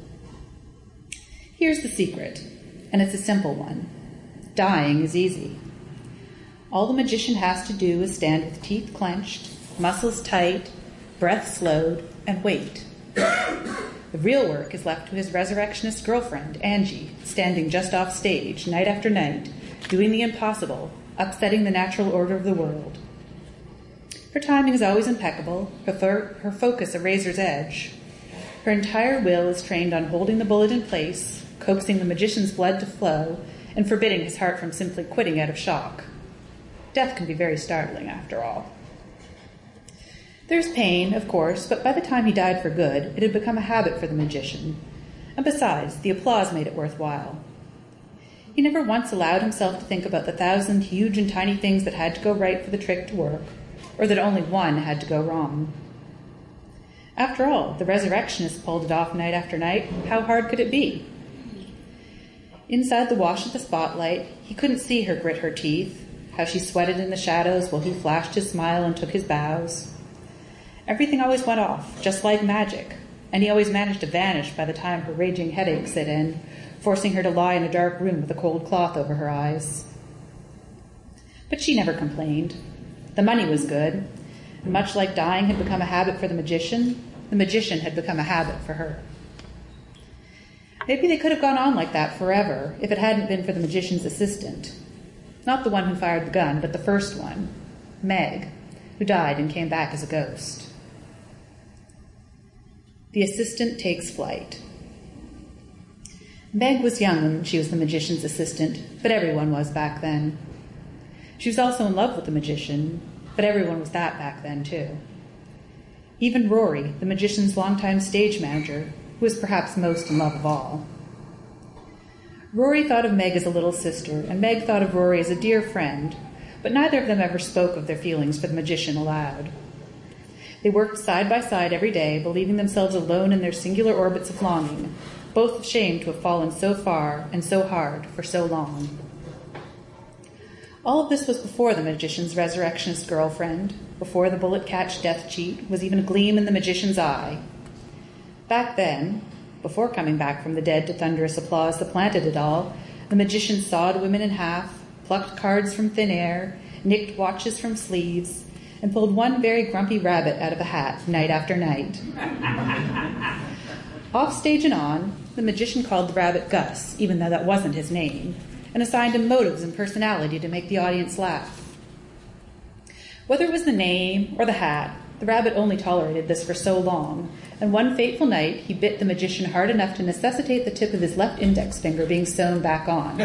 Here's the secret, and it's a simple one. Dying is easy. All the magician has to do is stand with teeth clenched, muscles tight, breath slowed, and wait. The real work is left to his resurrectionist girlfriend, Angie, standing just off stage, night after night, doing the impossible, upsetting the natural order of the world. Her timing is always impeccable, her, fo- her focus a razor's edge. Her entire will is trained on holding the bullet in place, coaxing the magician's blood to flow, and forbidding his heart from simply quitting out of shock. Death can be very startling, after all. There's pain, of course, but by the time he died for good, it had become a habit for the magician. And besides, the applause made it worthwhile. He never once allowed himself to think about the thousand huge and tiny things that had to go right for the trick to work, or that only one had to go wrong. After all, the resurrectionist pulled it off night after night. How hard could it be? Inside the wash of the spotlight, he couldn't see her grit her teeth, how she sweated in the shadows while he flashed his smile and took his bows. Everything always went off, just like magic, and he always managed to vanish by the time her raging headache set in, forcing her to lie in a dark room with a cold cloth over her eyes. But she never complained. The money was good, and much like dying had become a habit for the magician, the magician had become a habit for her. Maybe they could have gone on like that forever if it hadn't been for the magician's assistant. Not the one who fired the gun, but the first one, Meg, who died and came back as a ghost. The assistant takes flight. Meg was young when she was the magician's assistant, but everyone was back then. She was also in love with the magician, but everyone was that back then, too. Even Rory, the magician's longtime stage manager, who was perhaps most in love of all. Rory thought of Meg as a little sister, and Meg thought of Rory as a dear friend, but neither of them ever spoke of their feelings for the magician aloud. They worked side by side every day, believing themselves alone in their singular orbits of longing, both ashamed to have fallen so far and so hard for so long. All of this was before the magician's resurrectionist girlfriend, before the bullet catch death cheat was even a gleam in the magician's eye. Back then, before coming back from the dead to thunderous applause that planted it all, the magician sawed women in half, plucked cards from thin air, nicked watches from sleeves, and pulled one very grumpy rabbit out of a hat night after night. Off stage and on, the magician called the rabbit Gus, even though that wasn't his name, and assigned him motives and personality to make the audience laugh. Whether it was the name or the hat, the rabbit only tolerated this for so long, and one fateful night he bit the magician hard enough to necessitate the tip of his left index finger being sewn back on.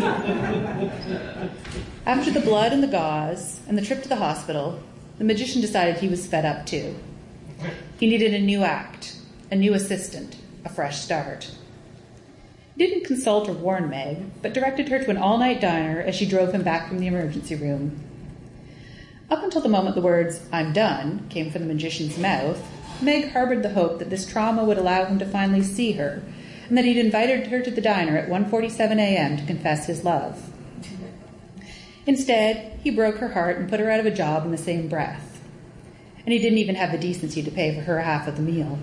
After the blood and the gauze and the trip to the hospital, the magician decided he was fed up too. He needed a new act, a new assistant, a fresh start. He didn't consult or warn Meg, but directed her to an all-night diner as she drove him back from the emergency room. Up until the moment the words, "I'm done," came from the magician's mouth, Meg harbored the hope that this trauma would allow him to finally see her, and that he'd invited her to the diner at one forty-seven a.m. to confess his love. Instead, he broke her heart and put her out of a job in the same breath. And he didn't even have the decency to pay for her half of the meal.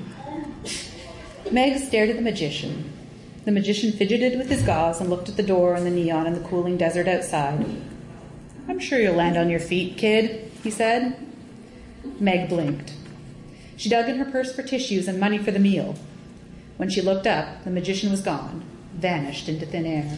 Meg stared at the magician. The magician fidgeted with his gauze and looked at the door and the neon and the cooling desert outside. "I'm sure you'll land on your feet, kid," he said. Meg blinked. She dug in her purse for tissues and money for the meal. When she looked up, the magician was gone, vanished into thin air.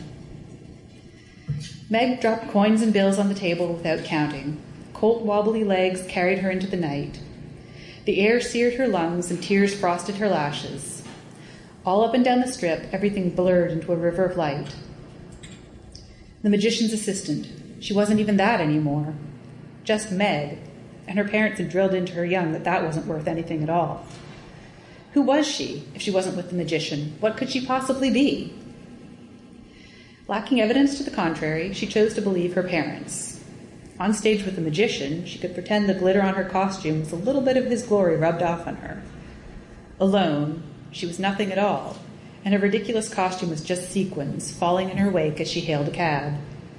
Meg dropped coins and bills on the table without counting. Colt wobbly legs carried her into the night. The air seared her lungs and tears frosted her lashes. All up and down the strip, everything blurred into a river of light. The magician's assistant. She wasn't even that anymore. Just Meg, and her parents had drilled into her young that that wasn't worth anything at all. Who was she, if she wasn't with the magician? What could she possibly be? Lacking evidence to the contrary, she chose to believe her parents. On stage with the magician, she could pretend the glitter on her costume was a little bit of his glory rubbed off on her. Alone, she was nothing at all, and her ridiculous costume was just sequins, falling in her wake as she hailed a cab.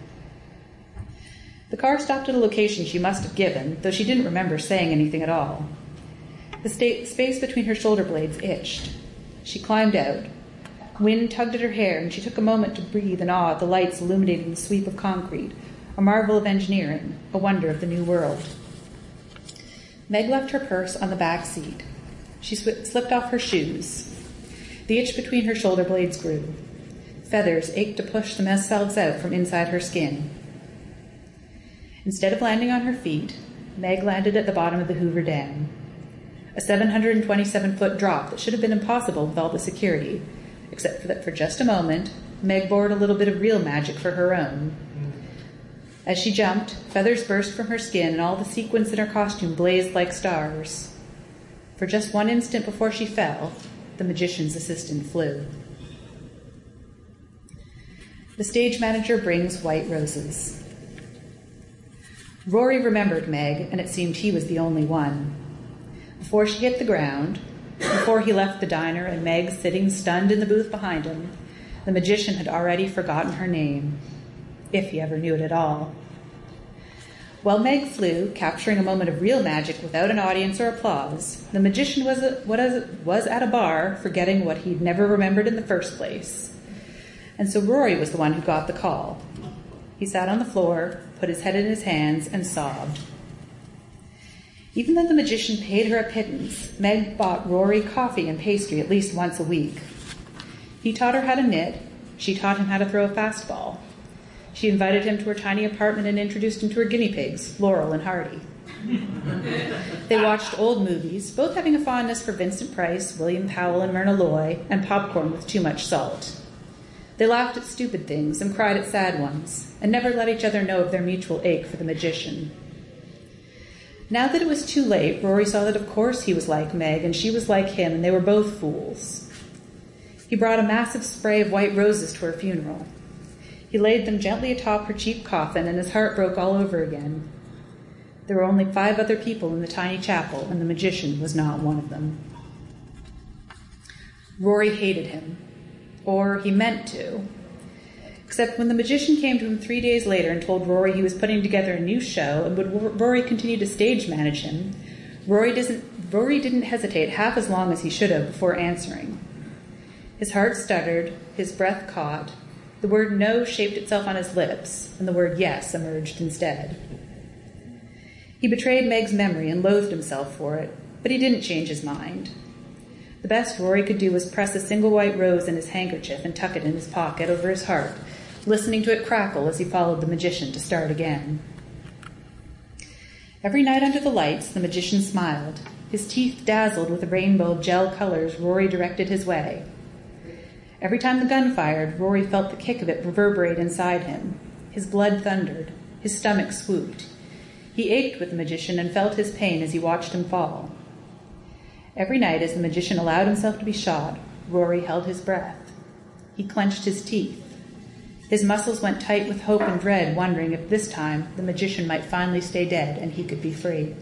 The car stopped at a location she must have given, though she didn't remember saying anything at all. The sta- space between her shoulder blades itched. She climbed out. Wind tugged at her hair, and she took a moment to breathe and awe at the lights illuminating the sweep of concrete, a marvel of engineering, a wonder of the new world. Meg left her purse on the back seat. She sw- slipped off her shoes. The itch between her shoulder blades grew. Feathers ached to push themselves out from inside her skin. Instead of landing on her feet, Meg landed at the bottom of the Hoover Dam. A seven hundred twenty-seven foot drop that should have been impossible with all the security, except for that for just a moment, Meg borrowed a little bit of real magic for her own. As she jumped, feathers burst from her skin and all the sequins in her costume blazed like stars. For just one instant before she fell, the magician's assistant flew. The stage manager brings white roses. Rory remembered Meg, and it seemed he was the only one. Before she hit the ground, before he left the diner and Meg sitting stunned in the booth behind him, the magician had already forgotten her name, if he ever knew it at all. While Meg flew, capturing a moment of real magic without an audience or applause, the magician was, a, was at a bar forgetting what he'd never remembered in the first place. And so Rory was the one who got the call. He sat on the floor, put his head in his hands, and sobbed. Even though the magician paid her a pittance, Meg bought Rory coffee and pastry at least once a week. He taught her how to knit. She taught him how to throw a fastball. She invited him to her tiny apartment and introduced him to her guinea pigs, Laurel and Hardy. They watched old movies, both having a fondness for Vincent Price, William Powell, and Myrna Loy, and popcorn with too much salt. They laughed at stupid things and cried at sad ones, and never let each other know of their mutual ache for the magician. Now that it was too late, Rory saw that of course he was like Meg, and she was like him, and they were both fools. He brought a massive spray of white roses to her funeral. He laid them gently atop her cheap coffin, and his heart broke all over again. There were only five other people in the tiny chapel, and the magician was not one of them. Rory hated him, or he meant to. Except when the magician came to him three days later and told Rory he was putting together a new show and would Rory continue to stage manage him, Rory didn't, Rory didn't hesitate half as long as he should have before answering. His heart stuttered, his breath caught, the word no shaped itself on his lips, and the word yes emerged instead. He betrayed Meg's memory and loathed himself for it, but he didn't change his mind. The best Rory could do was press a single white rose in his handkerchief and tuck it in his pocket over his heart, listening to it crackle as he followed the magician to start again. Every night under the lights, the magician smiled. His teeth dazzled with the rainbow of gel colors Rory directed his way. Every time the gun fired, Rory felt the kick of it reverberate inside him. His blood thundered. His stomach swooped. He ached with the magician and felt his pain as he watched him fall. Every night, as the magician allowed himself to be shot, Rory held his breath. He clenched his teeth. His muscles went tight with hope and dread, wondering if this time the magician might finally stay dead and he could be free.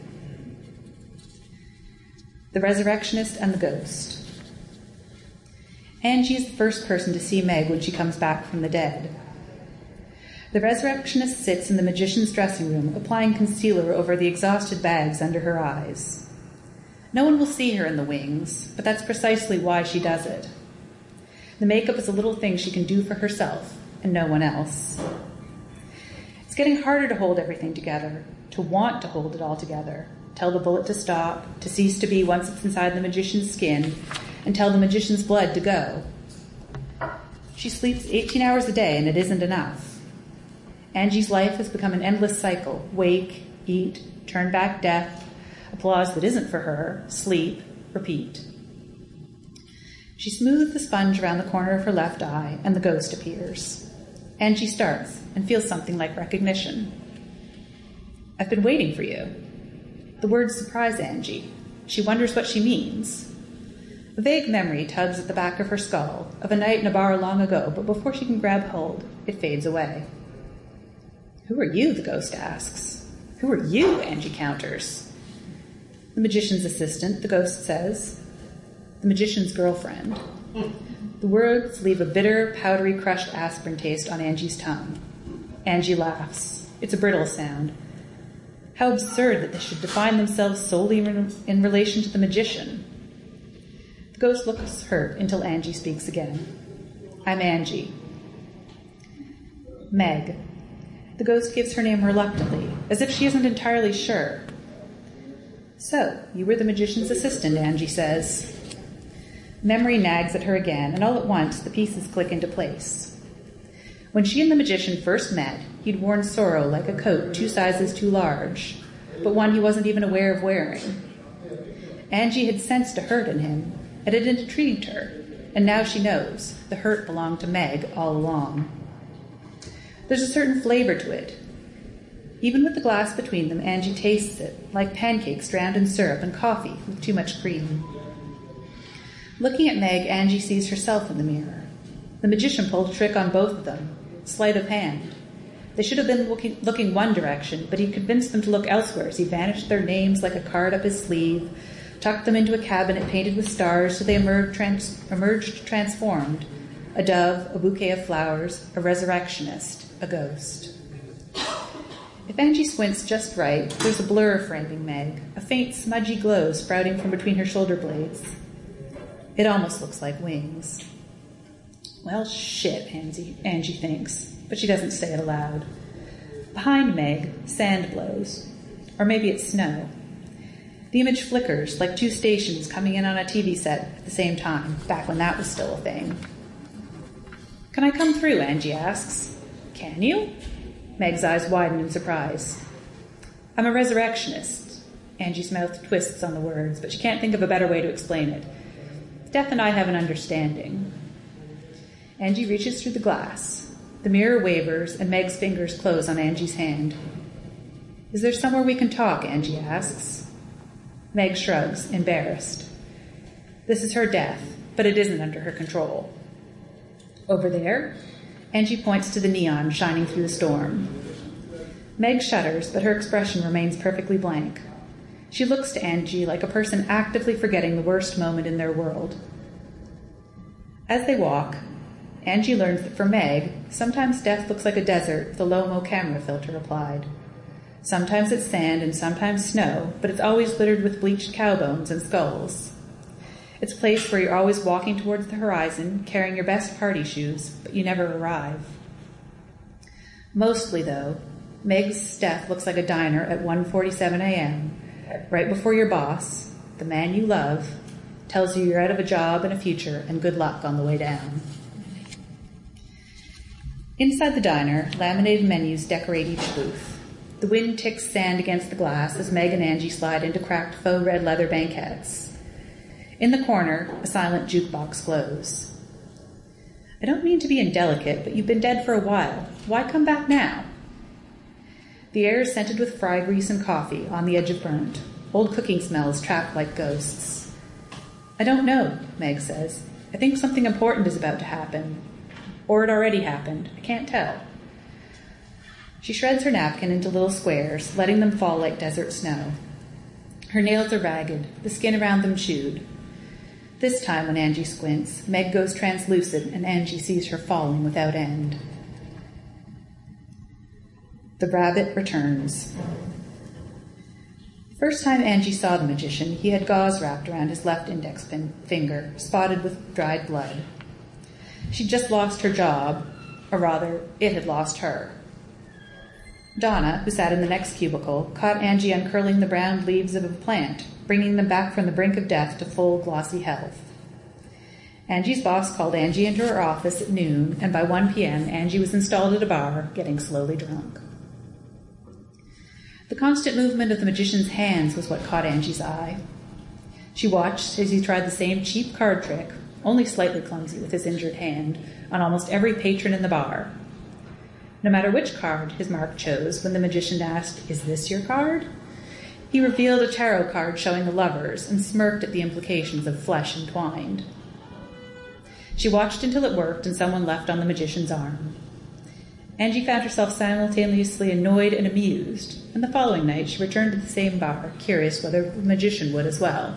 The Resurrectionist and the Ghost. Angie is the first person to see Meg when she comes back from the dead. The Resurrectionist sits in the magician's dressing room, applying concealer over the exhausted bags under her eyes. No one will see her in the wings, but that's precisely why she does it. The makeup is a little thing she can do for herself and no one else. It's getting harder to hold everything together, to want to hold it all together, tell the bullet to stop, to cease to be once it's inside the magician's skin, and tell the magician's blood to go. She sleeps eighteen hours a day, and it isn't enough. Angie's life has become an endless cycle: wake, eat, turn back death, applause that isn't for her, sleep, repeat. She smooths the sponge around the corner of her left eye, and the ghost appears. Angie starts and feels something like recognition. "I've been waiting for you." The words surprise Angie. She wonders what she means. A vague memory tugs at the back of her skull, of a night in a bar long ago, but before she can grab hold, it fades away. "Who are you?" the ghost asks. "Who are you?" Angie counters. "The magician's assistant," the ghost says. "The magician's girlfriend." The words leave a bitter, powdery, crushed aspirin taste on Angie's tongue. Angie laughs. It's a brittle sound. How absurd that they should define themselves solely in relation to the magician. The ghost looks hurt until Angie speaks again. "I'm Angie." "Meg." The ghost gives her name reluctantly, as if she isn't entirely sure. "So, you were the magician's assistant," Angie says. Memory nags at her again, and all at once the pieces click into place. When she and the magician first met, he'd worn sorrow like a coat two sizes too large, but one he wasn't even aware of wearing. Angie had sensed a hurt in him, and it had intrigued her, and now she knows the hurt belonged to Meg all along. There's a certain flavor to it. Even with the glass between them, Angie tastes it, like pancakes drowned in syrup and coffee with too much cream. Looking at Meg, Angie sees herself in the mirror. The magician pulled a trick on both of them, sleight of hand. They should have been looking, looking one direction, but he convinced them to look elsewhere as he vanished their names like a card up his sleeve, tucked them into a cabinet painted with stars so they emerged, trans, emerged transformed. A dove, a bouquet of flowers, a resurrectionist, a ghost. If Angie squints just right, there's a blur framing Meg, a faint smudgy glow sprouting from between her shoulder blades. It almost looks like wings. Well, shit, Angie, Angie thinks, but she doesn't say it aloud. Behind Meg, sand blows. Or maybe it's snow. The image flickers like two stations coming in on a T V set at the same time, back when that was still a thing. "Can I come through?" Angie asks. "Can you?" Meg's eyes widen in surprise. "I'm a resurrectionist." Angie's mouth twists on the words, but she can't think of a better way to explain it. "Death and I have an understanding." Angie reaches through the glass. The mirror wavers, and Meg's fingers close on Angie's hand. Is there somewhere we can talk? Angie asks. Meg shrugs, embarrassed. This is her death, but it isn't under her control. Over there, Angie points to the neon shining through the storm. Meg shudders, but her expression remains perfectly blank. She looks to Angie like a person actively forgetting the worst moment in their world. As they walk, Angie learns that for Meg, sometimes death looks like a desert with a low-mo camera filter applied. Sometimes it's sand and sometimes snow, but it's always littered with bleached cow bones and skulls. It's a place where you're always walking towards the horizon, carrying your best party shoes, but you never arrive. Mostly, though, Meg's death looks like a diner at one forty-seven a.m., right before your boss, the man you love, tells you you're out of a job and a future and good luck on the way down. Inside the diner, laminated menus decorate each booth. The wind ticks sand against the glass as Meg and Angie slide into cracked faux red leather banquettes. In the corner, a silent jukebox glows. I don't mean to be indelicate, but you've been dead for a while. Why come back now? The air is scented with fry grease and coffee, on the edge of burnt. Old cooking smells trapped like ghosts. I don't know, Meg says. I think something important is about to happen. Or it already happened. I can't tell. She shreds her napkin into little squares, letting them fall like desert snow. Her nails are ragged, the skin around them chewed. This time, when Angie squints, Meg goes translucent and Angie sees her falling without end. The rabbit returns. First time Angie saw the magician, he had gauze wrapped around his left index pin- finger, spotted with dried blood. She'd just lost her job, or rather, it had lost her. Donna, who sat in the next cubicle, caught Angie uncurling the brown leaves of a plant, bringing them back from the brink of death to full, glossy health. Angie's boss called Angie into her office at noon, and by one p.m., Angie was installed at a bar, getting slowly drunk. The constant movement of the magician's hands was what caught Angie's eye. She watched as he tried the same cheap card trick, only slightly clumsy with his injured hand, on almost every patron in the bar. No matter which card his mark chose, when the magician asked, "Is this your card?" he revealed a tarot card showing the lovers and smirked at the implications of flesh entwined. She watched until it worked and someone left on the magician's arm. Angie found herself simultaneously annoyed and amused, and the following night she returned to the same bar, curious whether the magician would as well.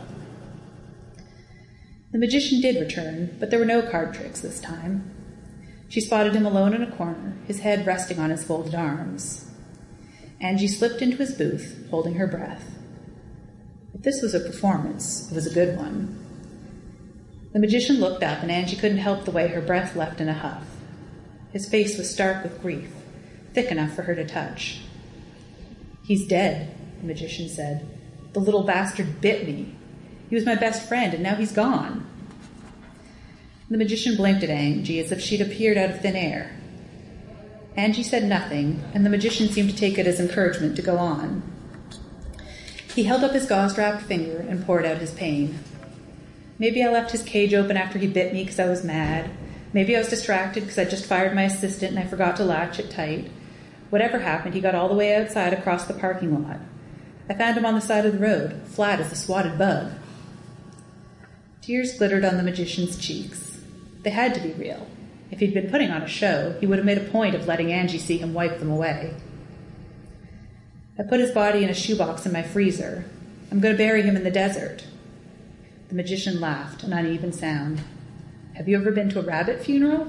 The magician did return, but there were no card tricks this time. She spotted him alone in a corner, his head resting on his folded arms. Angie slipped into his booth, holding her breath. If this was a performance, it was a good one. The magician looked up, and Angie couldn't help the way her breath left in a huff. His face was stark with grief, thick enough for her to touch. "He's dead," the magician said. "The little bastard bit me. He was my best friend, and now he's gone." The magician blinked at Angie as if she'd appeared out of thin air. Angie said nothing, and the magician seemed to take it as encouragement to go on. He held up his gauze-wrapped finger and poured out his pain. "Maybe I left his cage open after he bit me because I was mad. Maybe I was distracted because I just fired my assistant and I forgot to latch it tight. Whatever happened, he got all the way outside across the parking lot. I found him on the side of the road, flat as a swatted bug." Tears glittered on the magician's cheeks. They had to be real. If he'd been putting on a show, he would have made a point of letting Angie see him wipe them away. "I put his body in a shoebox in my freezer. I'm going to bury him in the desert." The magician laughed, an uneven sound. "Have you ever been to a rabbit funeral?"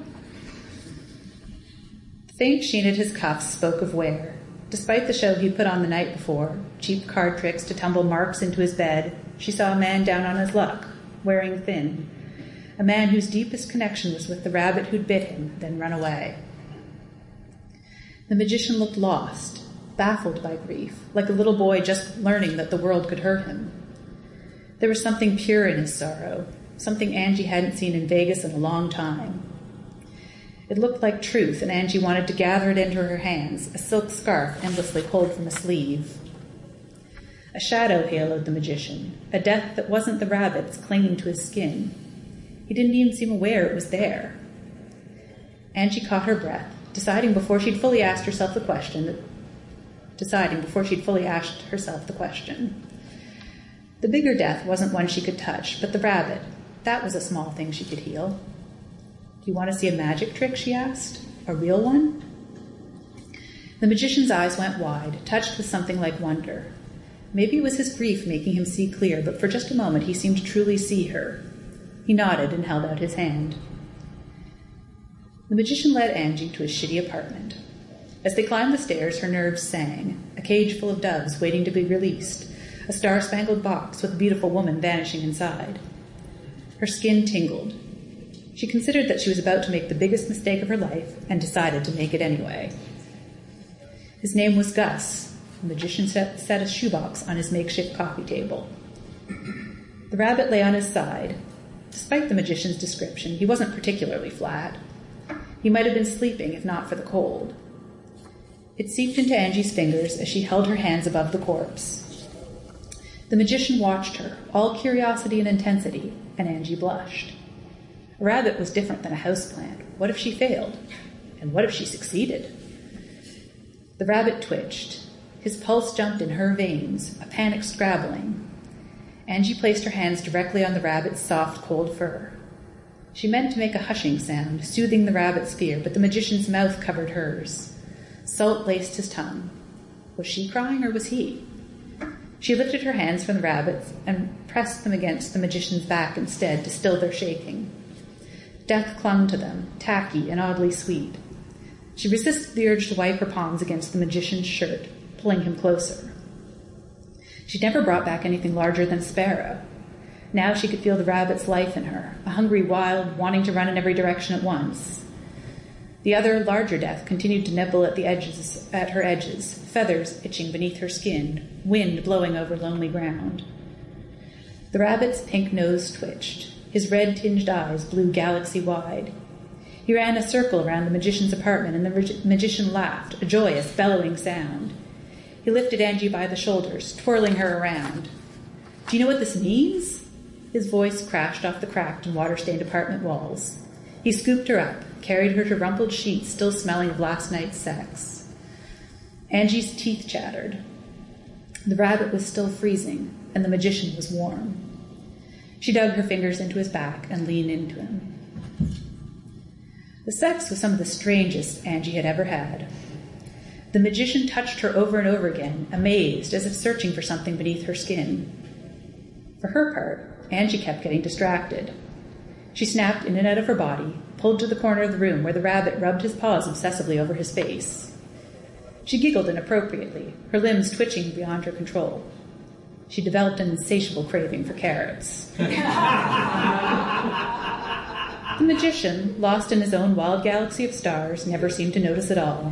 The faint sheen at his cuffs spoke of wear. Despite the show he'd put on the night before, cheap card tricks to tumble marks into his bed, she saw a man down on his luck, wearing thin. A man whose deepest connection was with the rabbit who'd bit him, then run away. The magician looked lost, baffled by grief, like a little boy just learning that the world could hurt him. There was something pure in his sorrow, something Angie hadn't seen in Vegas in a long time. It looked like truth, and Angie wanted to gather it into her hands, a silk scarf endlessly pulled from a sleeve. A shadow haloed the magician, a death that wasn't the rabbit's clinging to his skin. He didn't even seem aware it was there. Angie caught her breath, deciding before she'd fully asked herself the question that, deciding before she'd fully asked herself the question. The bigger death wasn't one she could touch, but the rabbit. That was a small thing she could heal. Do you want to see a magic trick, she asked? A real one? The magician's eyes went wide, touched with something like wonder. Maybe it was his grief making him see clear, but for just a moment he seemed to truly see her. He nodded and held out his hand. The magician led Angie to his shitty apartment. As they climbed the stairs, her nerves sang. A cage full of doves waiting to be released. A star-spangled box with a beautiful woman vanishing inside. Her skin tingled. She considered that she was about to make the biggest mistake of her life and decided to make it anyway. His name was Gus. The magician set, set a shoebox on his makeshift coffee table. The rabbit lay on his side. Despite the magician's description, he wasn't particularly flat. He might have been sleeping if not for the cold. It seeped into Angie's fingers as she held her hands above the corpse. The magician watched her, all curiosity and intensity, and Angie blushed. A rabbit was different than a houseplant. What if she failed? And what if she succeeded? The rabbit twitched. His pulse jumped in her veins, a panic scrabbling. Angie placed her hands directly on the rabbit's soft, cold fur. She meant to make a hushing sound, soothing the rabbit's fear, but the magician's mouth covered hers. Salt laced his tongue. Was she crying or was he? She lifted her hands from the rabbit and pressed them against the magician's back instead to still their shaking. Death clung to them, tacky and oddly sweet. She resisted the urge to wipe her palms against the magician's shirt, pulling him closer. She'd never brought back anything larger than Sparrow. Now she could feel the rabbit's life in her, a hungry wild, wanting to run in every direction at once. The other, larger death continued to nibble at the edges, at her edges, feathers itching beneath her skin, wind blowing over lonely ground. The rabbit's pink nose twitched. His red-tinged eyes blew galaxy-wide. He ran a circle around the magician's apartment, and the mag- magician laughed, a joyous, bellowing sound. He lifted Angie by the shoulders, twirling her around. Do you know what this means? His voice crashed off the cracked and water-stained apartment walls. He scooped her up, carried her to rumpled sheets still smelling of last night's sex. Angie's teeth chattered. The rabbit was still freezing, and the magician was warm. She dug her fingers into his back and leaned into him. The sex was some of the strangest Angie had ever had. The magician touched her over and over again, amazed, as if searching for something beneath her skin. For her part, Angie kept getting distracted. She snapped in and out of her body, pulled to the corner of the room where the rabbit rubbed his paws obsessively over his face. She giggled inappropriately, her limbs twitching beyond her control. She developed an insatiable craving for carrots. The magician, lost in his own wild galaxy of stars, never seemed to notice at all.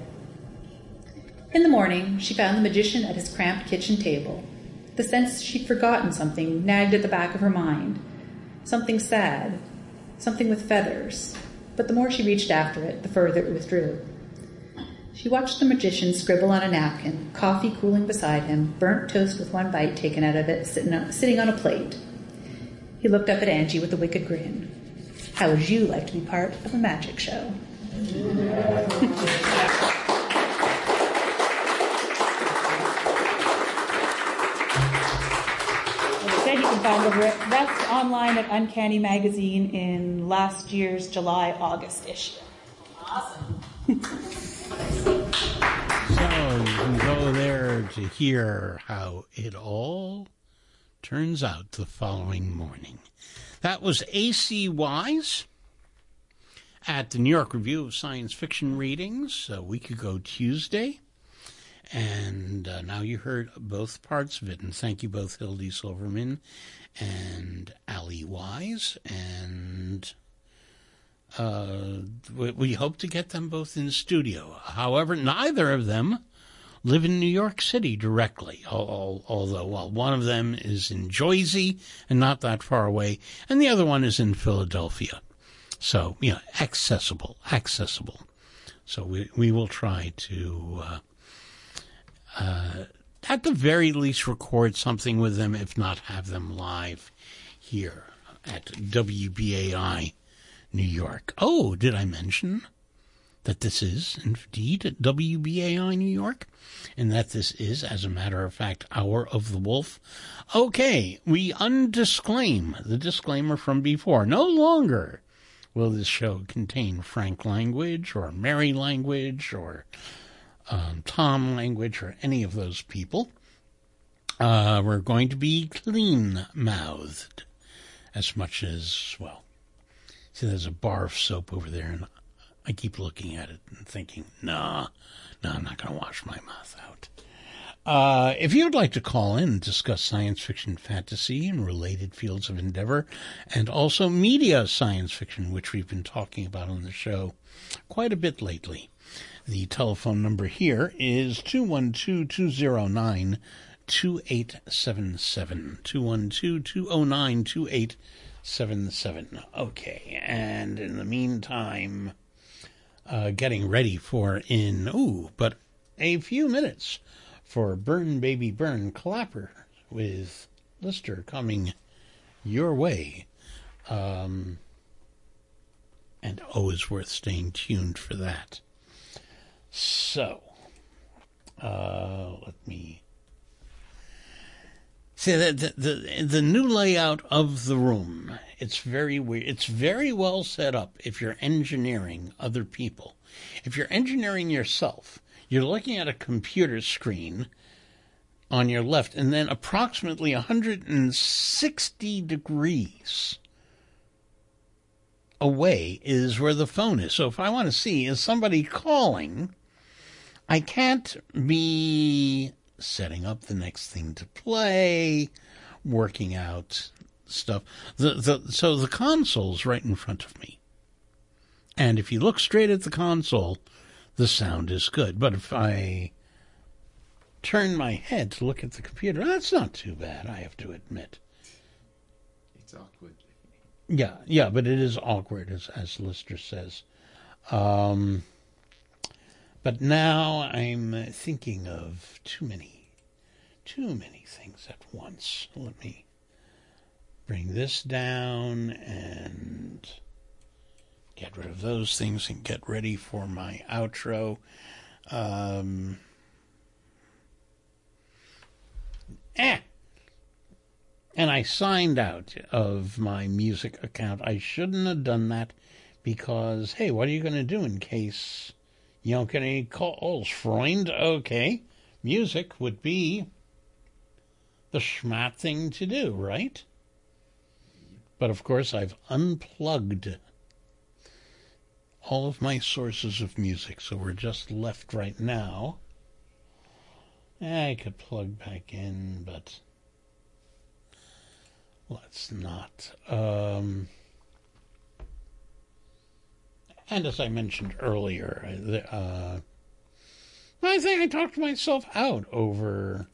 In the morning, she found the magician at his cramped kitchen table. The sense she'd forgotten something nagged at the back of her mind. Something sad, something with feathers. But the more she reached after it, the further it withdrew. She watched the magician scribble on a napkin, coffee cooling beside him, burnt toast with one bite taken out of it, sitting on a plate. He looked up at Angie with a wicked grin. How would you like to be part of a magic show? You can find the rest online at Uncanny Magazine in last year's July-August issue. Awesome. So you can go there to hear how it all turns out the following morning. That was A C Wise at the New York Review of Science Fiction Readings a week ago Tuesday. And uh, now you heard both parts of it. And thank you both, Hildy Silverman and Allie Wise. And uh, we, we hope to get them both in the studio. However, neither of them live in New York City directly, although well, one of them is in Jersey and not that far away, and the other one is in Philadelphia. So, you know, accessible, accessible. So we, we will try to... Uh, Uh, at the very least, record something with them, if not have them live here at W B A I New York. Oh, did I mention that this is indeed W B A I New York, and that this is, as a matter of fact, Hour of the Wolf. Okay, we undisclaim the disclaimer from before. No longer will this show contain frank language or Mary language or um, Tom language or any of those people. Uh, we're going to be clean-mouthed as much as, well, see, there's a bar of soap over there, and I keep looking at it and thinking, nah, no, I'm not going to wash my mouth out. Uh, if you would like to call in and discuss science fiction, fantasy, and related fields of endeavor, and also media science fiction, which we've been talking about on the show quite a bit lately, the telephone number here is two one two, two zero nine, two eight seven seven, two one two, two zero nine, two eight seven seven. Okay, and in the meantime, uh, getting ready for in, ooh, but a few minutes for Burn Baby Burn Clapper with Lister coming your way. Um, and always worth staying tuned for that. So, uh, let me see the, the the the new layout of the room. It's very weird. It's very well set up if you're engineering other people. If you're engineering yourself, you're looking at a computer screen on your left, and then approximately one hundred sixty degrees away is where the phone is. So if I want to see, is somebody calling, I can't be setting up the next thing to play, working out stuff. The, the, so the console's right in front of me. And if you look straight at the console, the sound is good. But if I turn my head to look at the computer, that's not too bad, I have to admit. It's awkward. Yeah, yeah, but it is awkward, as, as Lister says. Um, but now I'm thinking of too many, too many things at once. Let me bring this down and get rid of those things and get ready for my outro. Um, eh. And I signed out of my music account. I shouldn't have done that because, hey, what are you going to do in case you don't get any calls, Freund? Okay, music would be the schmat thing to do, right? But, of course, I've unplugged all of my sources of music, so we're just left right now. I could plug back in, but let's not. Um, and as I mentioned earlier, uh, I think I talked myself out over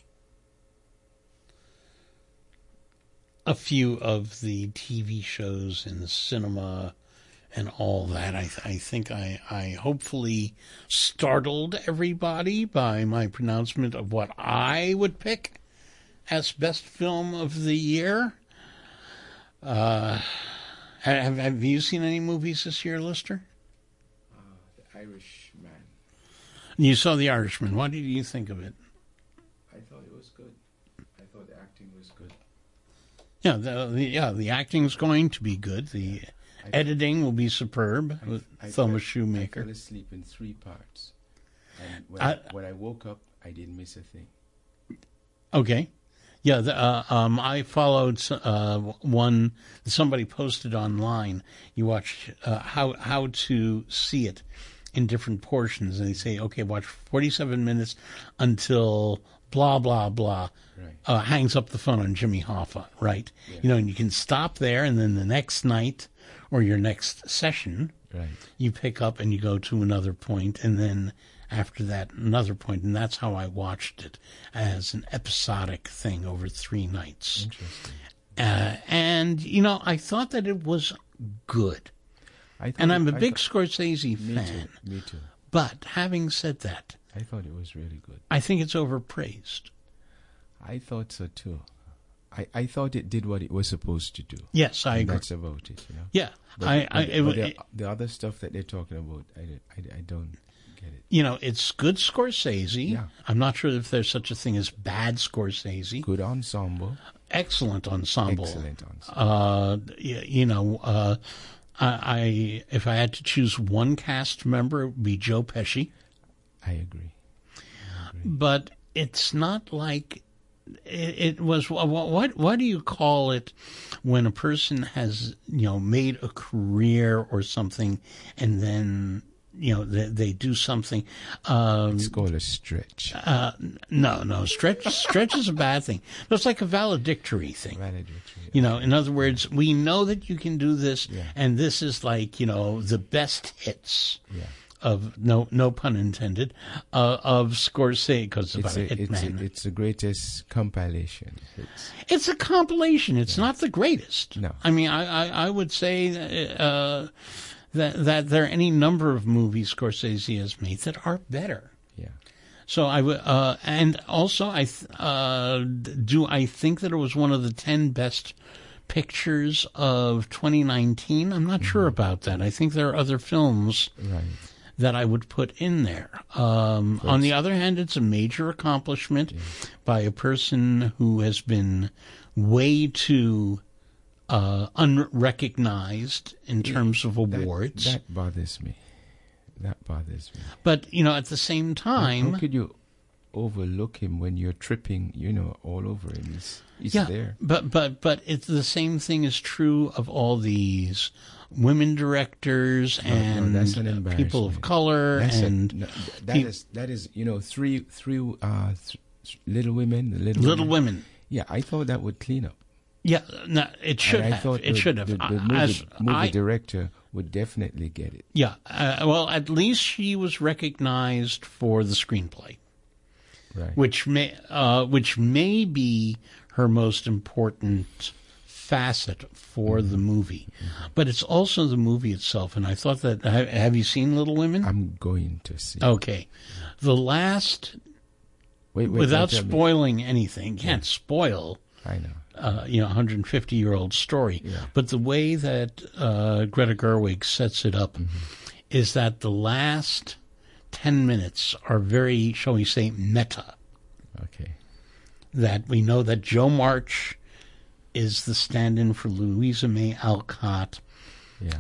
a few of the T V shows in the cinema and all that. I, th- I think I, I hopefully startled everybody by my pronouncement of what I would pick as best film of the year. Uh, have, have you seen any movies this year, Lister? Uh, the Irishman. You saw The Irishman. What did you think of it? I thought it was good. I thought the acting was good. Yeah, the, the yeah the acting's going to be good. The I, editing will be superb I, with I Thomas fell, Shoemaker. I fell asleep in three parts. And when I, I, when I woke up, I didn't miss a thing. Okay. Yeah, the, uh, um, I followed uh, one, somebody posted online. You watch uh, how how to see it in different portions, and they say, okay, watch forty-seven minutes until blah, blah, blah. Right. Uh, hangs up the phone on Jimmy Hoffa, right? Yeah. You know, and you can stop there, and then the next night or your next session, right, you pick up and you go to another point, and then after that, another point, and that's how I watched it, as an episodic thing over three nights. Interesting. Uh, and, you know, I thought that it was good. I and I'm a it, big thought, Scorsese me fan. Too, me too. But having said that, I thought it was really good. I think it's overpraised. I thought so too. I, I thought it did what it was supposed to do. Yes, I and agree. That's about it, you know. Yeah, but, I, but, I, it, but the, it, the other stuff that they're talking about, I, I, I don't get it. You know, it's good Scorsese. Yeah. I'm not sure if there's such a thing as bad Scorsese. Good ensemble. Excellent ensemble. Excellent ensemble. Uh, you, you know, uh, I, I if I had to choose one cast member, it would be Joe Pesci. I agree. I agree. But it's not like it, it was. What, what what do you call it when a person has, you know, made a career or something, and then, you know, they, they do something. Um, it's called a stretch. Uh, no, no, stretch. Stretch is a bad thing. It's like a valedictory thing. Valedictory. You know, in other words, we know that you can do this, Yeah. and this is like, you know, the best hits. Yeah. Of no, no pun intended, uh, of Scorsese, because It's about a, a, it's, hitman. a, it's the greatest compilation. It's, It's a compilation. It's not the greatest. No. I mean, I, I, I would say uh, that that there are any number of movies Scorsese has made that are better. Yeah. So I would, uh, and also I th- uh, do I think that it was one of the ten best pictures of twenty nineteen. I'm not Mm-hmm. sure about that. I think there are other films right. that I would put in there. Um, on the other hand, it's a major accomplishment Yeah. by a person who has been way too uh, unrecognized in terms of awards. That, that bothers me. That bothers me. But, you know, at the same time... How, how could you overlook him when you're tripping, you know, all over him? He's, he's yeah, there. But, but, but it's the same thing is true of all these women directors No, no, and that's an uh, people of embarrassment. color That's a- and no, that peop- is that is you know three three uh th- Little Women, the Little, Little Women. Yeah, I thought that would clean up. Yeah, no, it should And I have. thought It the, should have. The, the I- movie, as movie I- director would definitely get it. Yeah, uh, well, at least she was recognized for the screenplay, Right. which may uh, which may be her most important facet for Mm-hmm. the movie, but it's also the movie itself. And I thought that have, have you seen Little Women? I'm going to see. Okay, the last Wait, wait, without don't tell me. spoiling anything, can't spoil. I know. Uh, you know, one hundred fifty year old story. Yeah. But the way that uh, Greta Gerwig sets it up Mm-hmm. is that the last ten minutes are very, shall we say, meta. Okay. That we know that Joe March is the stand-in for Louisa May Alcott. Yeah.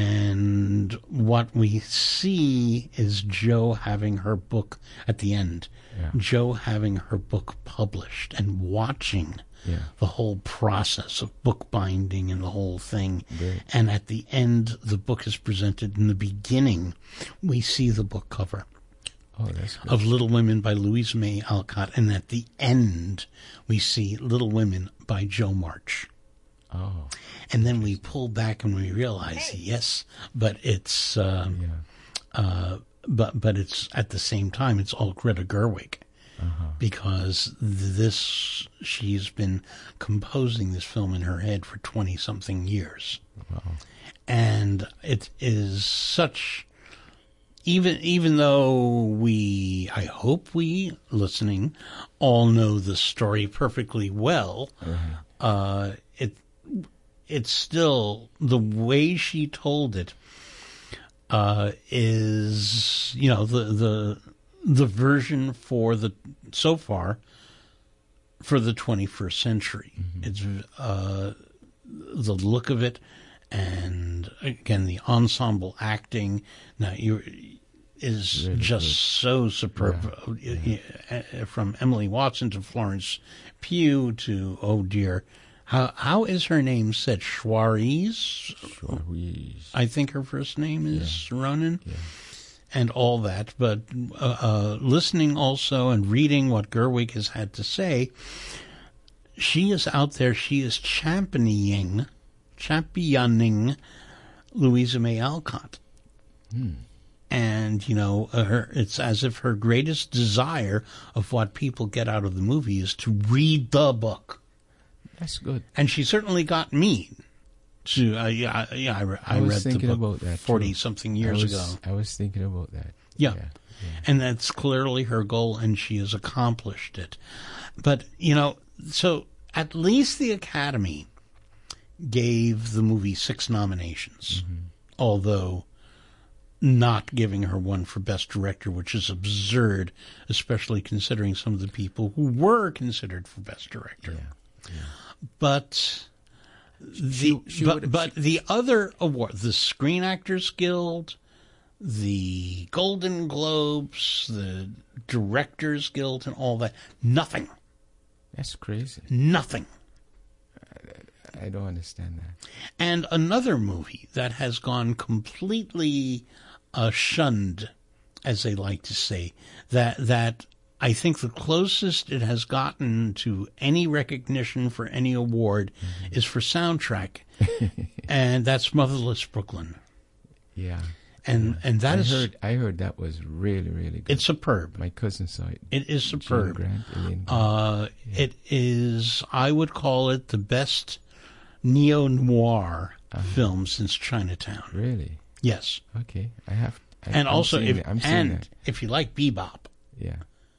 And what we see is Joe having her book at the end. Yeah. Joe having her book published and watching Yeah. the whole process of bookbinding and the whole thing. Great. And at the end, the book is presented. In the beginning, we see the book cover Oh, that's good. of Little Women by Louisa May Alcott. And at the end, we see Little Women by Joe March. Oh. And then we pull back and we realize, yes, but it's, um, Yeah. uh, but but it's at the same time, it's all Greta Gerwig. Uh-huh. Because this, she's been composing this film in her head for twenty-something years. Wow. And it is such, even even though we, I hope we, listening, all know the story perfectly well, Uh-huh. uh, it it's still, the way she told it uh, is, you know, the the the version for the, so far, for the twenty-first century. Mm-hmm. It's uh, the look of it, and again the ensemble acting. Now you is Really just good. so superb. Yeah. Uh, From Emily Watson to Florence Pugh to, oh dear, how how is her name said? Schwartz? Schwartz. I think her first name is Ronan. Yeah. And all that, but uh, uh, listening also and reading what Gerwig has had to say, she is out there, she is championing, championing Louisa May Alcott. Hmm. And, you know, uh, her, it's as if her greatest desire of what people get out of the movie is to read the book. That's good. And she certainly got me to, uh, yeah, I- yeah, I, re- I, I was read the thinking book about that too. forty-something years I was, ago. I was thinking about that. Yeah. Yeah. And that's clearly her goal, and she has accomplished it. But, you know, so at least the Academy gave the movie six nominations, Mm-hmm. although not giving her one for Best Director, which is absurd, especially considering some of the people who were considered for Best Director. Yeah. Yeah. But the She- she but, would- but the other awards, the Screen Actors Guild, the Golden Globes, the Directors Guild, and all that, nothing. That's crazy. Nothing. I, I don't understand that. And another movie that has gone completely uh, shunned, as they like to say, that that I think the closest it has gotten to any recognition for any award mm-hmm. is for soundtrack, and that's Motherless Brooklyn. Yeah. And yeah. and that I is heard I heard that was really really good. It's superb. My cousin saw it. It is superb. Grant, Elaine Grant. Uh, yeah. It is, I would call it the best neo-noir uh-huh. film since Chinatown. Really? Yes. Okay. I have. I, and I'm also, if I'm and that. if you like bebop. Yeah.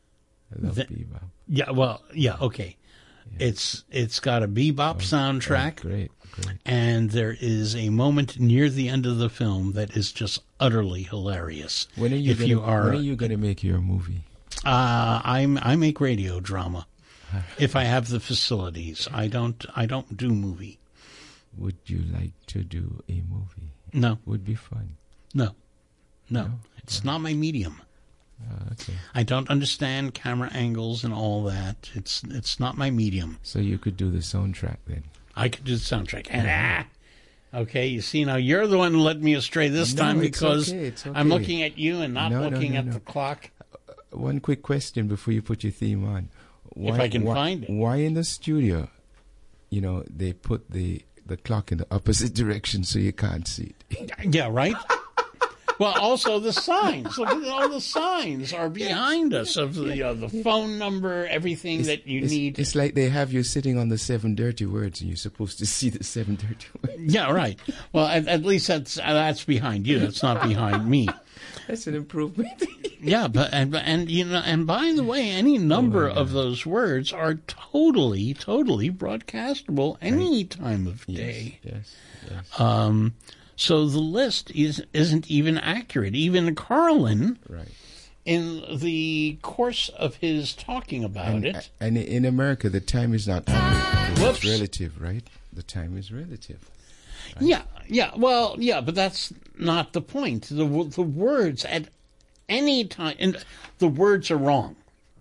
I love the, bebop. Yeah. Well. Yeah. Okay. Yeah. It's it's got a bebop oh, soundtrack. Oh, great. Great. And there is a moment near the end of the film that is just utterly hilarious. When are you? If gonna, you are, when are you going to make your movie? Uh, I'm I make radio drama. If I have the facilities, I don't. I don't do movie. Would you like to do a movie? No. Would be fun. No. No. no? It's no. not my medium. Uh, okay. I don't understand camera angles and all that. It's it's not my medium. So you could do the soundtrack then. I could do the soundtrack. And ah, okay, you see, now you're the one who led me astray this no, time it's because okay, it's okay. I'm looking at you and not no, looking no, no, at no. the clock. Uh, one quick question before you put your theme on. Why, if I can why, find it. Why in the studio, you know, they put the, the clock in the opposite direction so you can't see it? Yeah, right? Well, also the signs. Look at all the signs are behind us of the uh, the phone number, everything It's, that you it's, need. It's like they have you sitting on the seven dirty words, and you're supposed to see the seven dirty words. Yeah, right. Well, at, at least that's uh, that's behind you. That's not behind me. That's an improvement. Yeah, but and and you know, and by the way, any number oh of those words are totally, totally broadcastable any right. time of day. Yes, yes. yes. Um. So the list is, isn't even accurate. Even Carlin, right. in the course of his talking about and, it... And in America, the time is not accurate. Whoops. It's relative, right? The time is relative. Right? Yeah, yeah, well, yeah, but that's not the point. The the words at any time... And the words are wrong.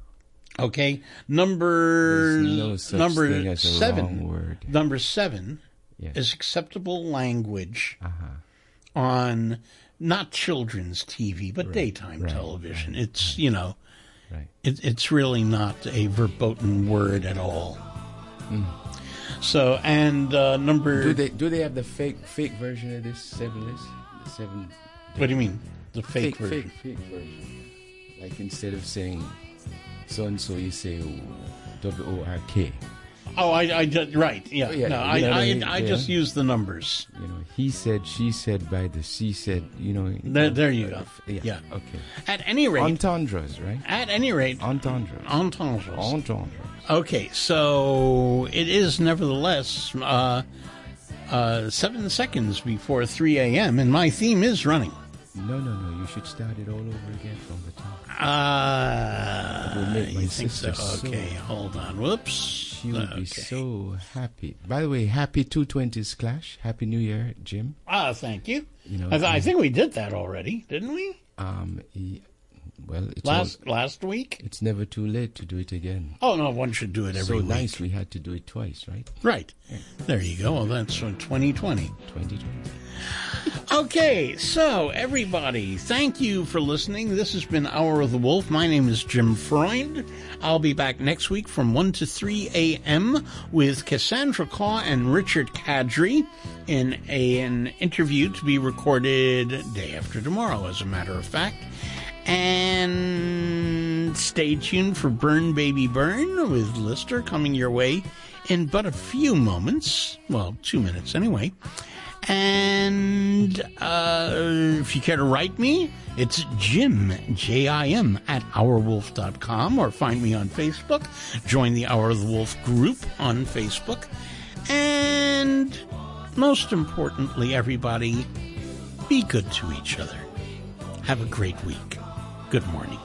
Okay? Number... no such number thing as a seven. Wrong word. Number seven... Yes. is acceptable language uh-huh. on not children's T V, but right, daytime right, television. Right, it's, right, you know, right. it, it's really not a verboten word at all. Mm. So, and uh, number... Do they do they have the fake fake version of this seven list? The seven... What do you mean, the fake, fake version? Fake, fake version. Like instead of saying so-and-so, you say W O R K. Oh, I, I just, right, yeah. yeah no, I, I, I, mean? I yeah. just use the numbers. You know, he said, she said, by the she said, you know. There, there you go. Yeah. yeah. Okay. At any rate. Entendres, right? At any rate. Entendres. Entendres. Entendres. Okay, so it is nevertheless uh, uh, seven seconds before three a.m., and my theme is running. No, no, no. You should start it all over again from the top. Ah, uh, you think so? Okay, so, hold on. Whoops. She would okay. be so happy. By the way, happy two twenties Clash. Happy New Year, Jim. Ah, thank you. You know, I, th- um, I think we did that already, didn't we? Um, he, well, it's last all, last week. It's never too late to do it again. Oh no, one should do it every so week. So nice, we had to do it twice, right? Right. Yeah. There you go. Well, that's from twenty twenty. twenty twenty. Okay, so everybody, thank you for listening. This has been Hour of the Wolf. My name is Jim Freund. I'll be back next week from one to three a.m. with Cassandra Caw and Richard Kadri in a, an interview to be recorded day after tomorrow, as a matter of fact. And stay tuned for Burn Baby Burn with Lister coming your way in but a few moments. Well, two minutes anyway. And uh, if you care to write me, it's Jim, J I M, at our wolf dot com, or find me on Facebook. Join the Hour of the Wolf group on Facebook. And most importantly, everybody, be good to each other. Have a great week. Good morning.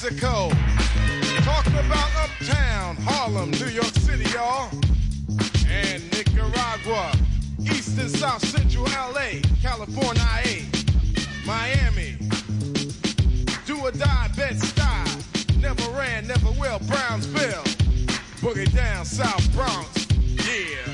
Mexico. Talking about uptown, Harlem, New York City, y'all. And Nicaragua, East and South Central L A, California, I A, Miami. Do or die, Bed-Stuy. Never ran, never will, Brownsville. Boogie down, South Bronx, yeah.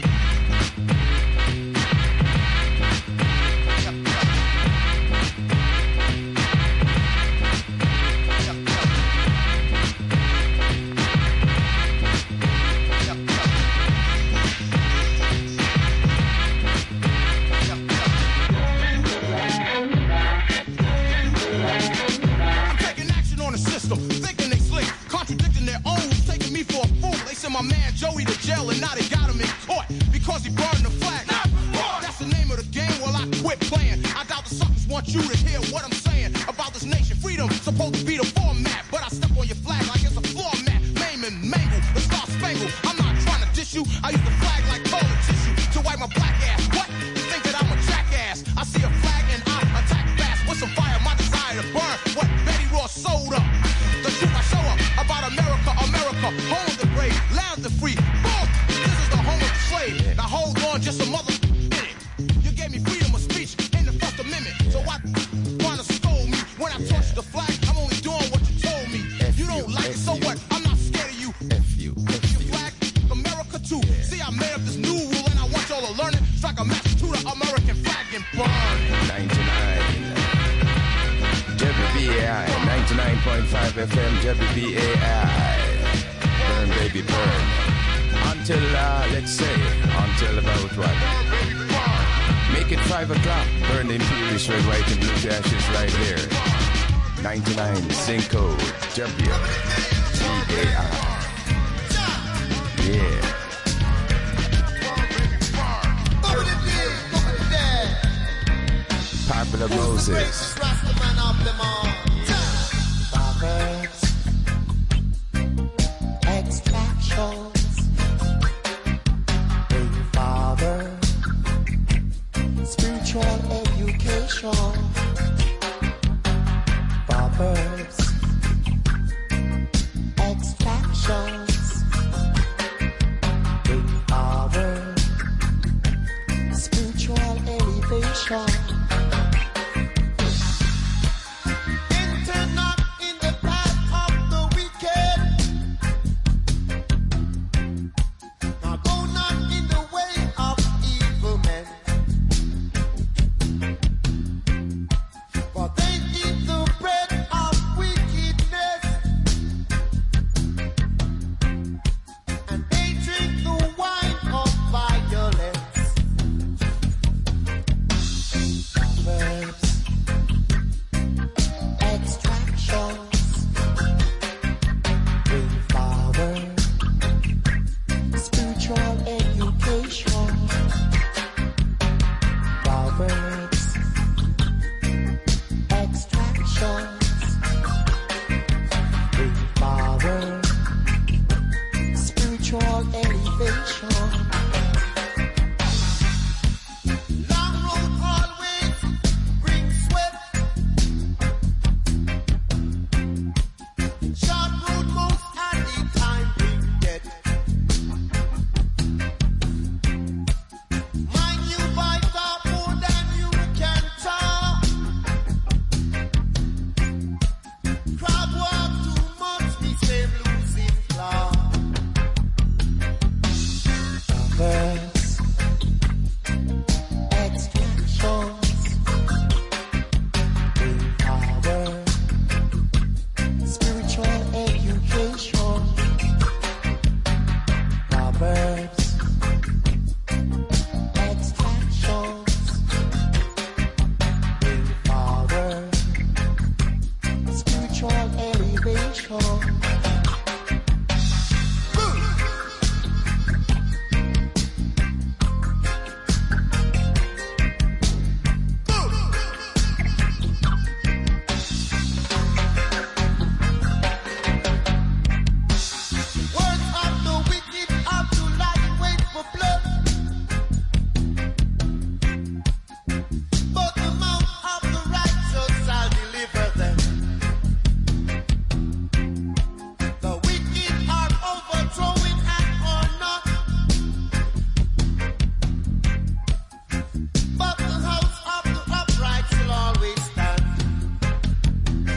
Thinking they slick, contradicting their own, taking me for a fool. They sent my man Joey to jail and now they got him in court because he burned the flag. That's the name of the game. Well, I quit playing. I doubt the suckers want you to hear what I'm saying about this nation. Freedom supposed to be the format, but I step on your flag like it's a floor mat. Maim and mangle, the star spangled. I'm not trying to diss you. I use the flag like toilet tissue to wipe my black ass. What? You think that I'm a jackass? I see a flag and I attack fast with some fire. My desire to burn what Betty Ross sold up. The truth I show up about America, America, home of the brave, land of the free. Boom! This is the home of the slave. Now hold on just a mother minute. You gave me freedom of speech in the First Amendment. So why wanna scold me when I touch the flag? I'm only doing what you told me. You don't like it, so what? I'm not scared of you. F you. You flag America too. See, I made up this new rule and I want y'all to learn it. Strike a match to the American flag and burn it. ninety-nine W B A I, ninety-nine point five F M, W B A I. Burn, baby, burn. Until, uh, let's say, until about what? Make it five o'clock. Burn the Imperious red, white, and blue dashes right here. ninety-nine, Cinco, W B A I. Yeah. Popular Moses. Proverbs, extractions, Big Father, spiritual education. Proverbs, extractions, Big Father, spiritual elevation. Spiritual elevation.